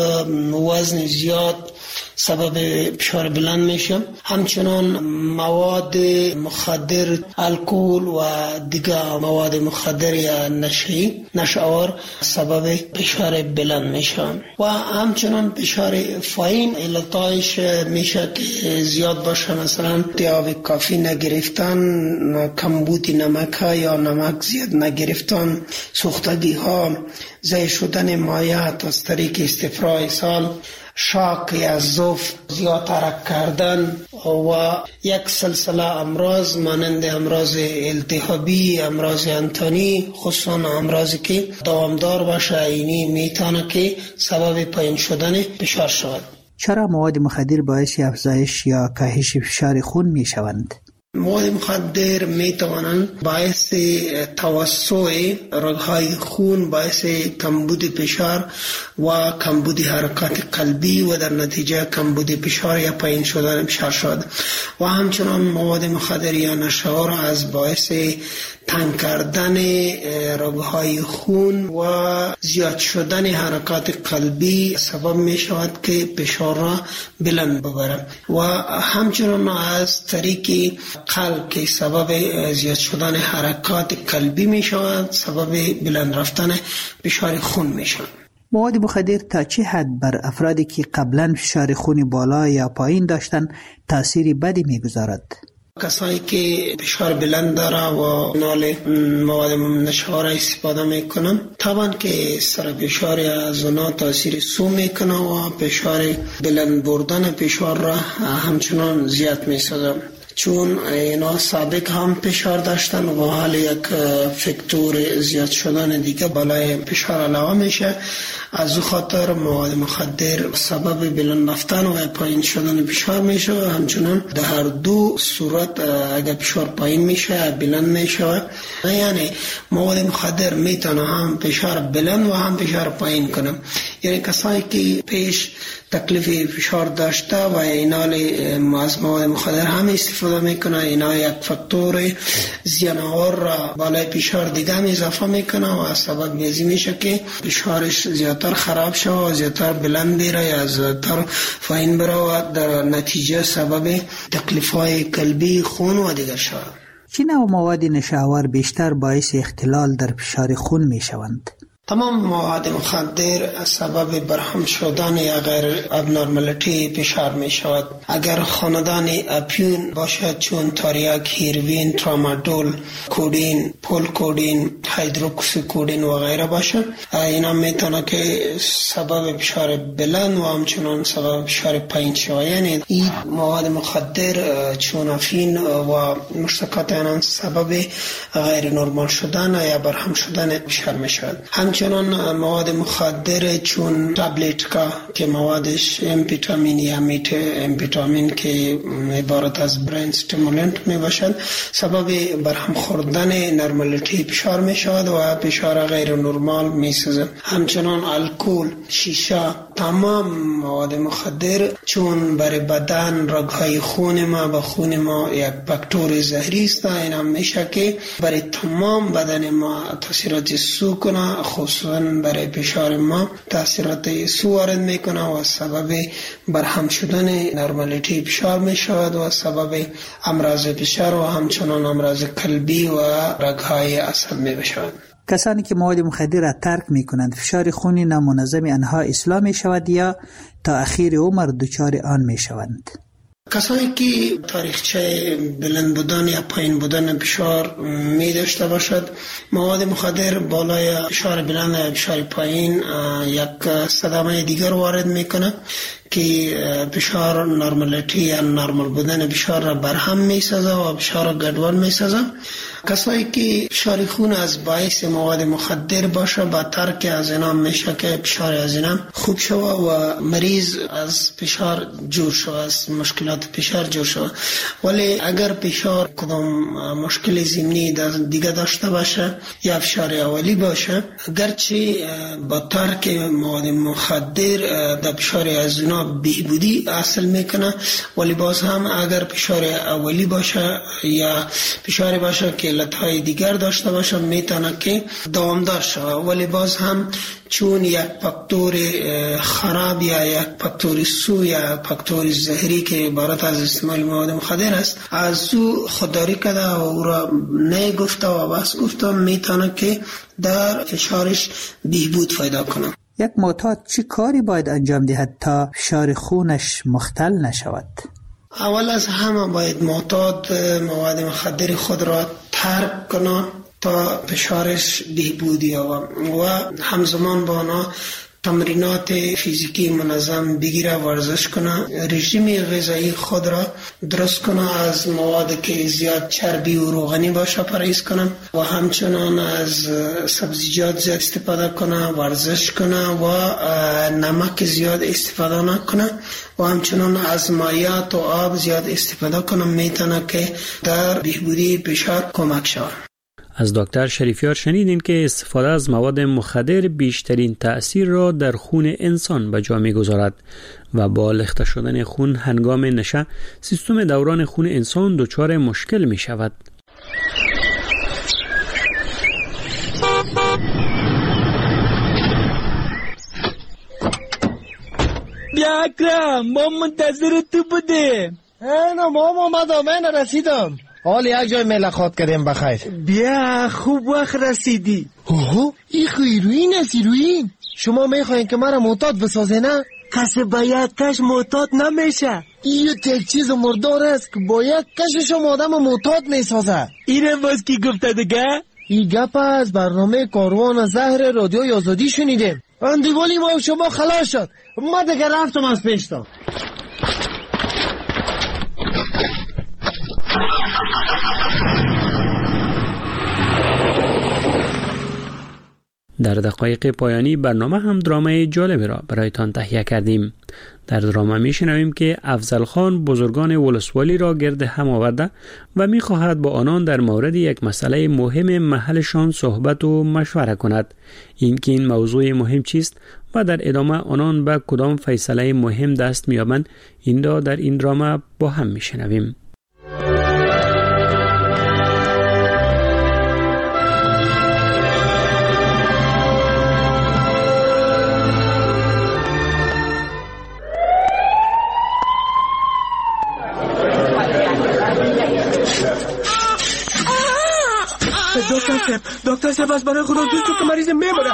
وزن زیاد سبب فشار بلند میشه. همچنان مواد مخدر، الکل و دیگر مواد مخدر یا نشه‌ای نشه‌آور سبب فشار بلند میشه و همچنان فشار پایین علتایش میشه که زیاد باشه، مثلا آب کافی نگرفتن، کمبود نمک یا نمک زیاد نگرفتن، سوختگی ها، ضعیف شدن مایعات از طریق استفراغ سال، شاک یا ضعف، زیاد حرکت کردن و یک سلسله امراض مانند امراض التهابی، امراض انتانی، خصوصا امراضی که دوامدار باشه اینی میتونه که سبب پایین شدن فشار شود. چرا مواد مخدر باعث افزایش یا کاهش فشار خون می شوند؟ مواد مخدر می توانند باعث توسع رگهای خون، باعث کمبود فشار و کمبود حرکات قلبی و در نتیجه کمبود فشار یا پایین شدن فشار شود و همچنان مواد مخدر یا نشه‌آور از باعث تنگ کردن رگهای خون و زیاد شدن حرکات قلبی سبب می شود که فشار را بلند ببرد و همچنان از طریق قلب که سبب زیاد شدن حرکات قلبی می شود سبب بلند رفتن فشار خون می شود. مواد مخدر تا چه حد بر افرادی که قبلا فشار خون بالا یا پایین داشتن تأثیر بدی می گذارد؟ کسایی که فشار بلند داره و نال مواد نشه‌آور استفاده میکنن طبعا که سر فشار از اونا تاثیر سو میکنه و فشار بلند بردن فشار را همچنان زیاد میسازه، چون اینا سابق هم فشار داشتن و حال یک فاکتور زیاد شدن دیگه بالای فشار علاوه میشه. از او خاطر مواد مخدر سبب بلند رفتن و پایین شدن فشار میشه. همچنان در هر دو صورت اگر فشار پایین میشه بلند میشه، یعنی مواد مخدر میتونه هم فشار بلند و هم فشار پایین کنه. یعنی کسایی که پیش تکلیف فشار داشته و اینال از مواد مخدر هم استفاده میکنه، اینا یک فاکتور زیان‌آور را بالای فشار دیگه هم اضافه میکنه و سبب میزی میشه که فشارش زیادتر خراب شد و زیادتر بلند بیره یا زیادتر پایین بره و در نتیجه سبب تکلیف‌های قلبی، خون و دیگر شود. چه نوع مواد نشه‌آور بیشتر باعث اختلال در فشار خون میشوند؟ تمام مواد مخدر سبب برهم شدن یا غیر ابنورمالیتی فشار می شود. اگر خاندان اپیون باشد چون تریاک، هیروین، ترامادول، کودین، پول کودین، هیدروکسی کودین و غیره باشد، اینا میتونه که سبب فشار بلند و همچنان سبب فشار پایین شود. یعنی این مواد مخدر چون افین و مشتقات آن سبب غیر نرمال شدن یا برهم شدن فشار می شود. همچنان همچنان مواد مخدر چون تابلتکا که موادش امفیتامین یا میت امفیتامین که عبارت از برین استیمولنت می باشد سبب برهم خوردن نرمالیتی فشار می شود و فشار غیر نرمال می سازد. همچنان الکل، شیشه، تمام مواد مخدر چون برای بدن رگهای خون ما و خون ما یک فاکتور زهری است، این هم میشه که برای تمام بدن ما تاثیرات سو کنه، خصوصا برای فشار ما تاثیرات سو وارد میکنه و سبب برهم شدن نرمالیتی فشار میشود و سبب امراض فشار و همچنان امراض قلبی و رگهای عصب میشود. کسانی که مواد مخدر را ترک می کنند فشار خون نامنظم آنها اصلاح می شود یا تا اخیر عمر دچار آن می شوند؟ کسانی که تاریخچه بلند بودن یا پایین بودن فشار می داشته باشد، مواد مخدر بالای فشار بلند یا فشار پایین یک صدمه دیگر وارد میکنه که فشار نرمالیتی یا نرمال بودن فشار را برهم می سازه و فشار را گډوډ می سازه. کسایی که فشار خون از باعث مواد مخدر باشه با ترک از اینا میشه که فشار از اینا خوب شوه و مریض از فشار جور شوه، از مشکلات فشار جور شوه. ولی اگر فشار کدام مشکل ضمنی دیگه داشته باشه یا فشار اولی باشه، گرچه با ترک مواد مخدر در فشار از اینا بهبودی حاصل میکنه، ولی باز هم اگر فشار اولی باشه یا فشار باشه که علتهای دیگر داشته باشه میتونه که دوامدار شوه، ولی باز هم چون یک فاکتور خراب یا یک فاکتور سو یا فاکتور زهری که عبارت از استعمال مواد مخدر است از او خودداری کرده و او را نگفته و بس گفته، میتونه که در فشارش بهبود پیدا کنه. یک معتاد چه کاری باید انجام دهد تا فشار خونش مختل نشود؟ اول از همه باید معتاد مواد مخدر خود را ترک کنه تا فشارش بهبود یابد و همزمان با آنها تمرینات فیزیکی منظم بگیره، ورزش کنه، رژیم غذایی خود را درست کنه، از مواد که زیاد چربی و روغنی باشه پرهیز کنه و همچنان از سبزیجات زیاد استفاده کنه، ورزش کنه و نمک زیاد استفاده نکنه و همچنان از مایعات و آب زیاد استفاده کنه، میتونه که در بهبودی فشار کمک شود. از دکتر شریفیار شنیدین که استفاده از مواد مخدر بیشترین تأثیر را در خون انسان به جا می‌گذارد و با لخته شدن خون هنگام نشه سیستم دوران خون انسان دچار مشکل می شود. بیا اکرم، ما منتظر تو بودیم. اینا ما اومدم، من رسیدم. حال یک جای ملاقات کردیم بخیر. بیا خوب وقت رسیدی. اوه این خیروین است ایروین. شما میخواین که مرا معتاد بسازه نه؟ کسی باید کش معتاد نمیشه. این یک چیز مردار است که باید کشش آدم معتاد میسازه. اینه باز کی گفته دیگه؟ این گپ از برنامه کاروان زهر رادیوی آزادی شنیدیم. اندیوالی ما شما خلاص شد. ما دیگه رفتم از پیشتا. در دقایق پایانی برنامه هم درامای جالبی را برایتان تهیه کردیم. در درامه می شنویم که افضل خان بزرگان ولسوالی را گرد هم آورده و می خواهد با آنان در مورد یک مسئله مهم محلشان صحبت و مشوره کند. این که این موضوع مهم چیست و در ادامه آنان به کدام فیصله مهم دست می یابند، این را در این درامه با هم می شنویم. دکتر صاحب از برای خدا دوستو که مریض میمونه.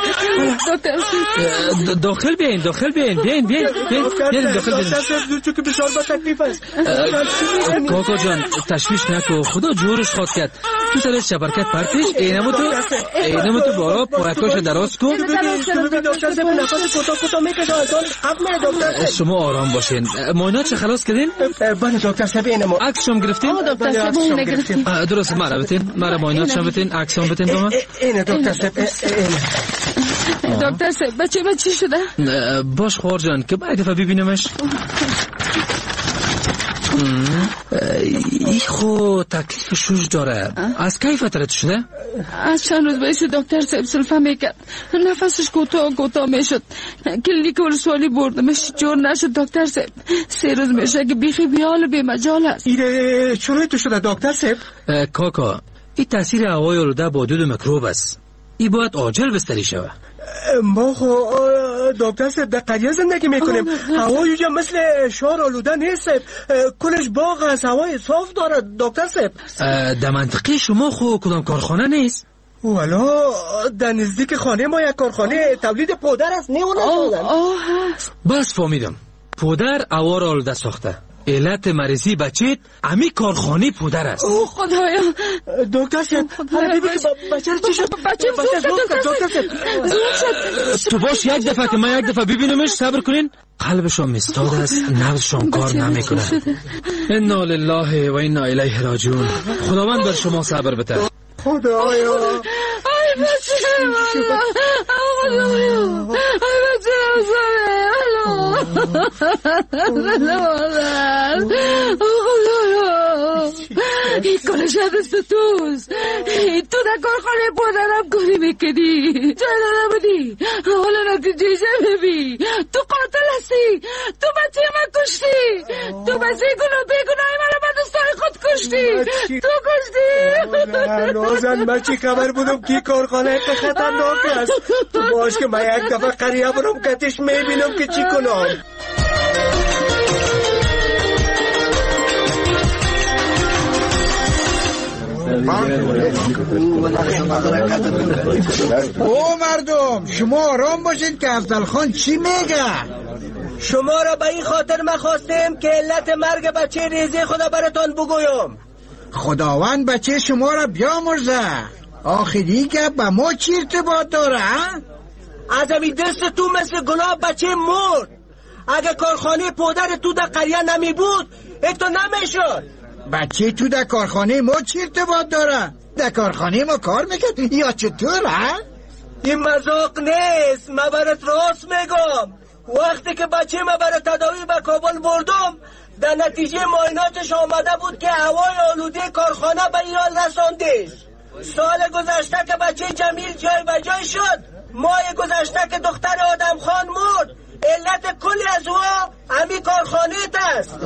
داخل بیاین داخل بیاین بیاین بیاین بیاین داخل بیاین. دکتر صاحب دوستو که بسیار با تکلیف است. کاکا جان تشویش نکو، خدا جورش خواد کرد. تو سر شبرکت پرتش اینمو تو اینمو تو بالا پاکاش دراز کن. دکتر صاحب نفس کوتاه کوتاه میکشه اصلا حق نه دکتر. شما آرام باشین. معاینات چه خلاص کردین؟ بله دکتر صاحب اینمو عکسم گرفتین؟ دکتر صاحب گرفتین. درست مرا بتین مرا معاینات شم بتین عکسم بتین تو ما. اینه دکتر صاحب اینه. دکتر صاحب بچه من چی شده؟ باش خوار جان که باید دفعه ببینمش. ای خو تکلیف شوش داره. از کی فترت شده؟ از چند روز بایست دکتر صاحب سلفه میکرد، نفسش کوتاه کوتاه میشد. کلینیک ولسوالی بردمش جور نشد دکتر صاحب. سه روز میشه که بیخی بیال بی مجال است. ایره چرا تو شده دکتر صاحب؟ کاکا این تاثیر هوای آلوده با دود میکروب است. این باید عاجل بستری شود. ما خو دکتر صاحب در قریه زندگی میکنیم. هوای اینجا مثل شهر آلوده نیست. کلش باغ است، هوای صاف داره دکتر صاحب. در منطقه شما خو کدام کارخانه نیست؟ والا در نزدیک خانه ما یک کارخانه تولید پودر است. نه اون هست. بس فهمیدم. پودر هوا را آلوده ساخته. علت مریضی بچه امی کارخانه پودر است. اوه خدایا دکتر صاحب بچه چی شد؟ بچه زود شد دکتر صاحب. تو باش یک دفعه که من یک دفعه ببینمش صبر کنین. قلبشان مستاد است، نبضشان کار نمیکنه. انا لله و انا الیه راجعون. خداوند بر شما صبر بده. خدایا ای بچه خدایا ای بچه این کنش دست توست. تو در کارخانه پودرم کاری میکنی، جای نبودی. حالا نتیجه ببین. تو قاتل هستی، تو بچه من کشتی، تو بچه گناه بگناهی من با دوستای خود کشتی، تو کشتی. نازن من چی خبر بودم که کارخانه که خطرناک است. تو باش که من یک دفعه قریه برم کتش میبینم که چی کنم. او مردم شما آرام باشید که افضل خان چی میگه؟ شما را به این خاطر ما خواستیم که علت مرگ بچه ریزی خدا براتان بگویم. خداوند بچه شما را بیامرزه. آخری که به ما چی ارتباط داره؟ از امی دست تو مثل گناه بچه مرد. اگه کارخانه پودر تو در قریه نمی بود ایتو نمیشد. بچه تو در کارخانه ما چی ارتباط داره؟ در کارخانه ما کار میکرد یا چطوره؟ این مذاق نیست، من برات راست میگم. وقتی که بچه ما برای تداوی به کابل بردم در نتیجه معایناتش آمده بود که هوای آلوده کارخانه به ایران رساندش. سال گذشته که بچه جمیل جای به جای شد، ماه گذشته که دختر آدم خان مرد، علت کلی از او همی کارخانه است.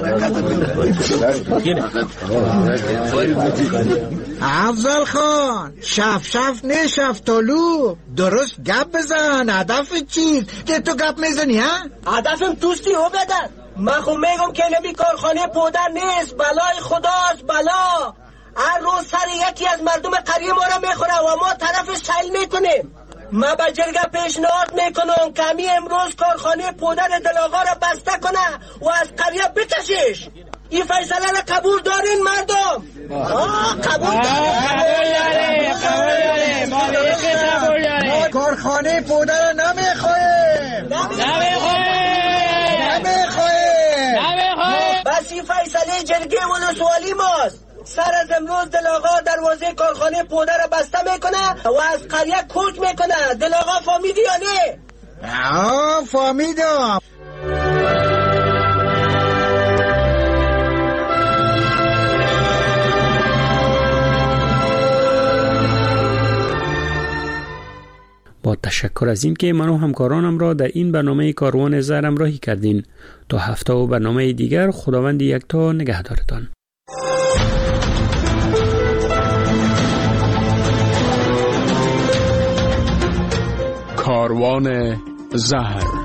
افضل خان شف شف نه شفتالو درست گپ بزن. هدف چیز که تو گپ میزنی ها؟ هدفم توستی او بدن. من خود میگم که نمی کارخانه پودر نیست، بلای خداست بلا. هر روز سر یکی از مردم قریه ما را میخوره و ما طرف سیل میکنیم. ما به جرگه پیشنهاد میکنم که همی امروز کارخانه پودر دلاغا را بسته کنه و از قریه بکشش. این فیصله را قبول دارین مردم؟ آه قبول دارین؟ ما کارخانه پودر نمیخواهیم. نمیخواهیم نمیخواهیم بس این فیصله جرگه ولسوالی ماست. سر از امروز دلاغا دروازه کارخانه پودر را بسته میکنه و از قریه کوچ میکنه. دلاغا فهمیدی یا نه؟ آه فهمیدم. با تشکر از این که من و همکارانم را در این برنامه کاروان زهر همراهی کردین. تا هفته و برنامه دیگر خداوند یکتا نگهدارتان. کاروان زهر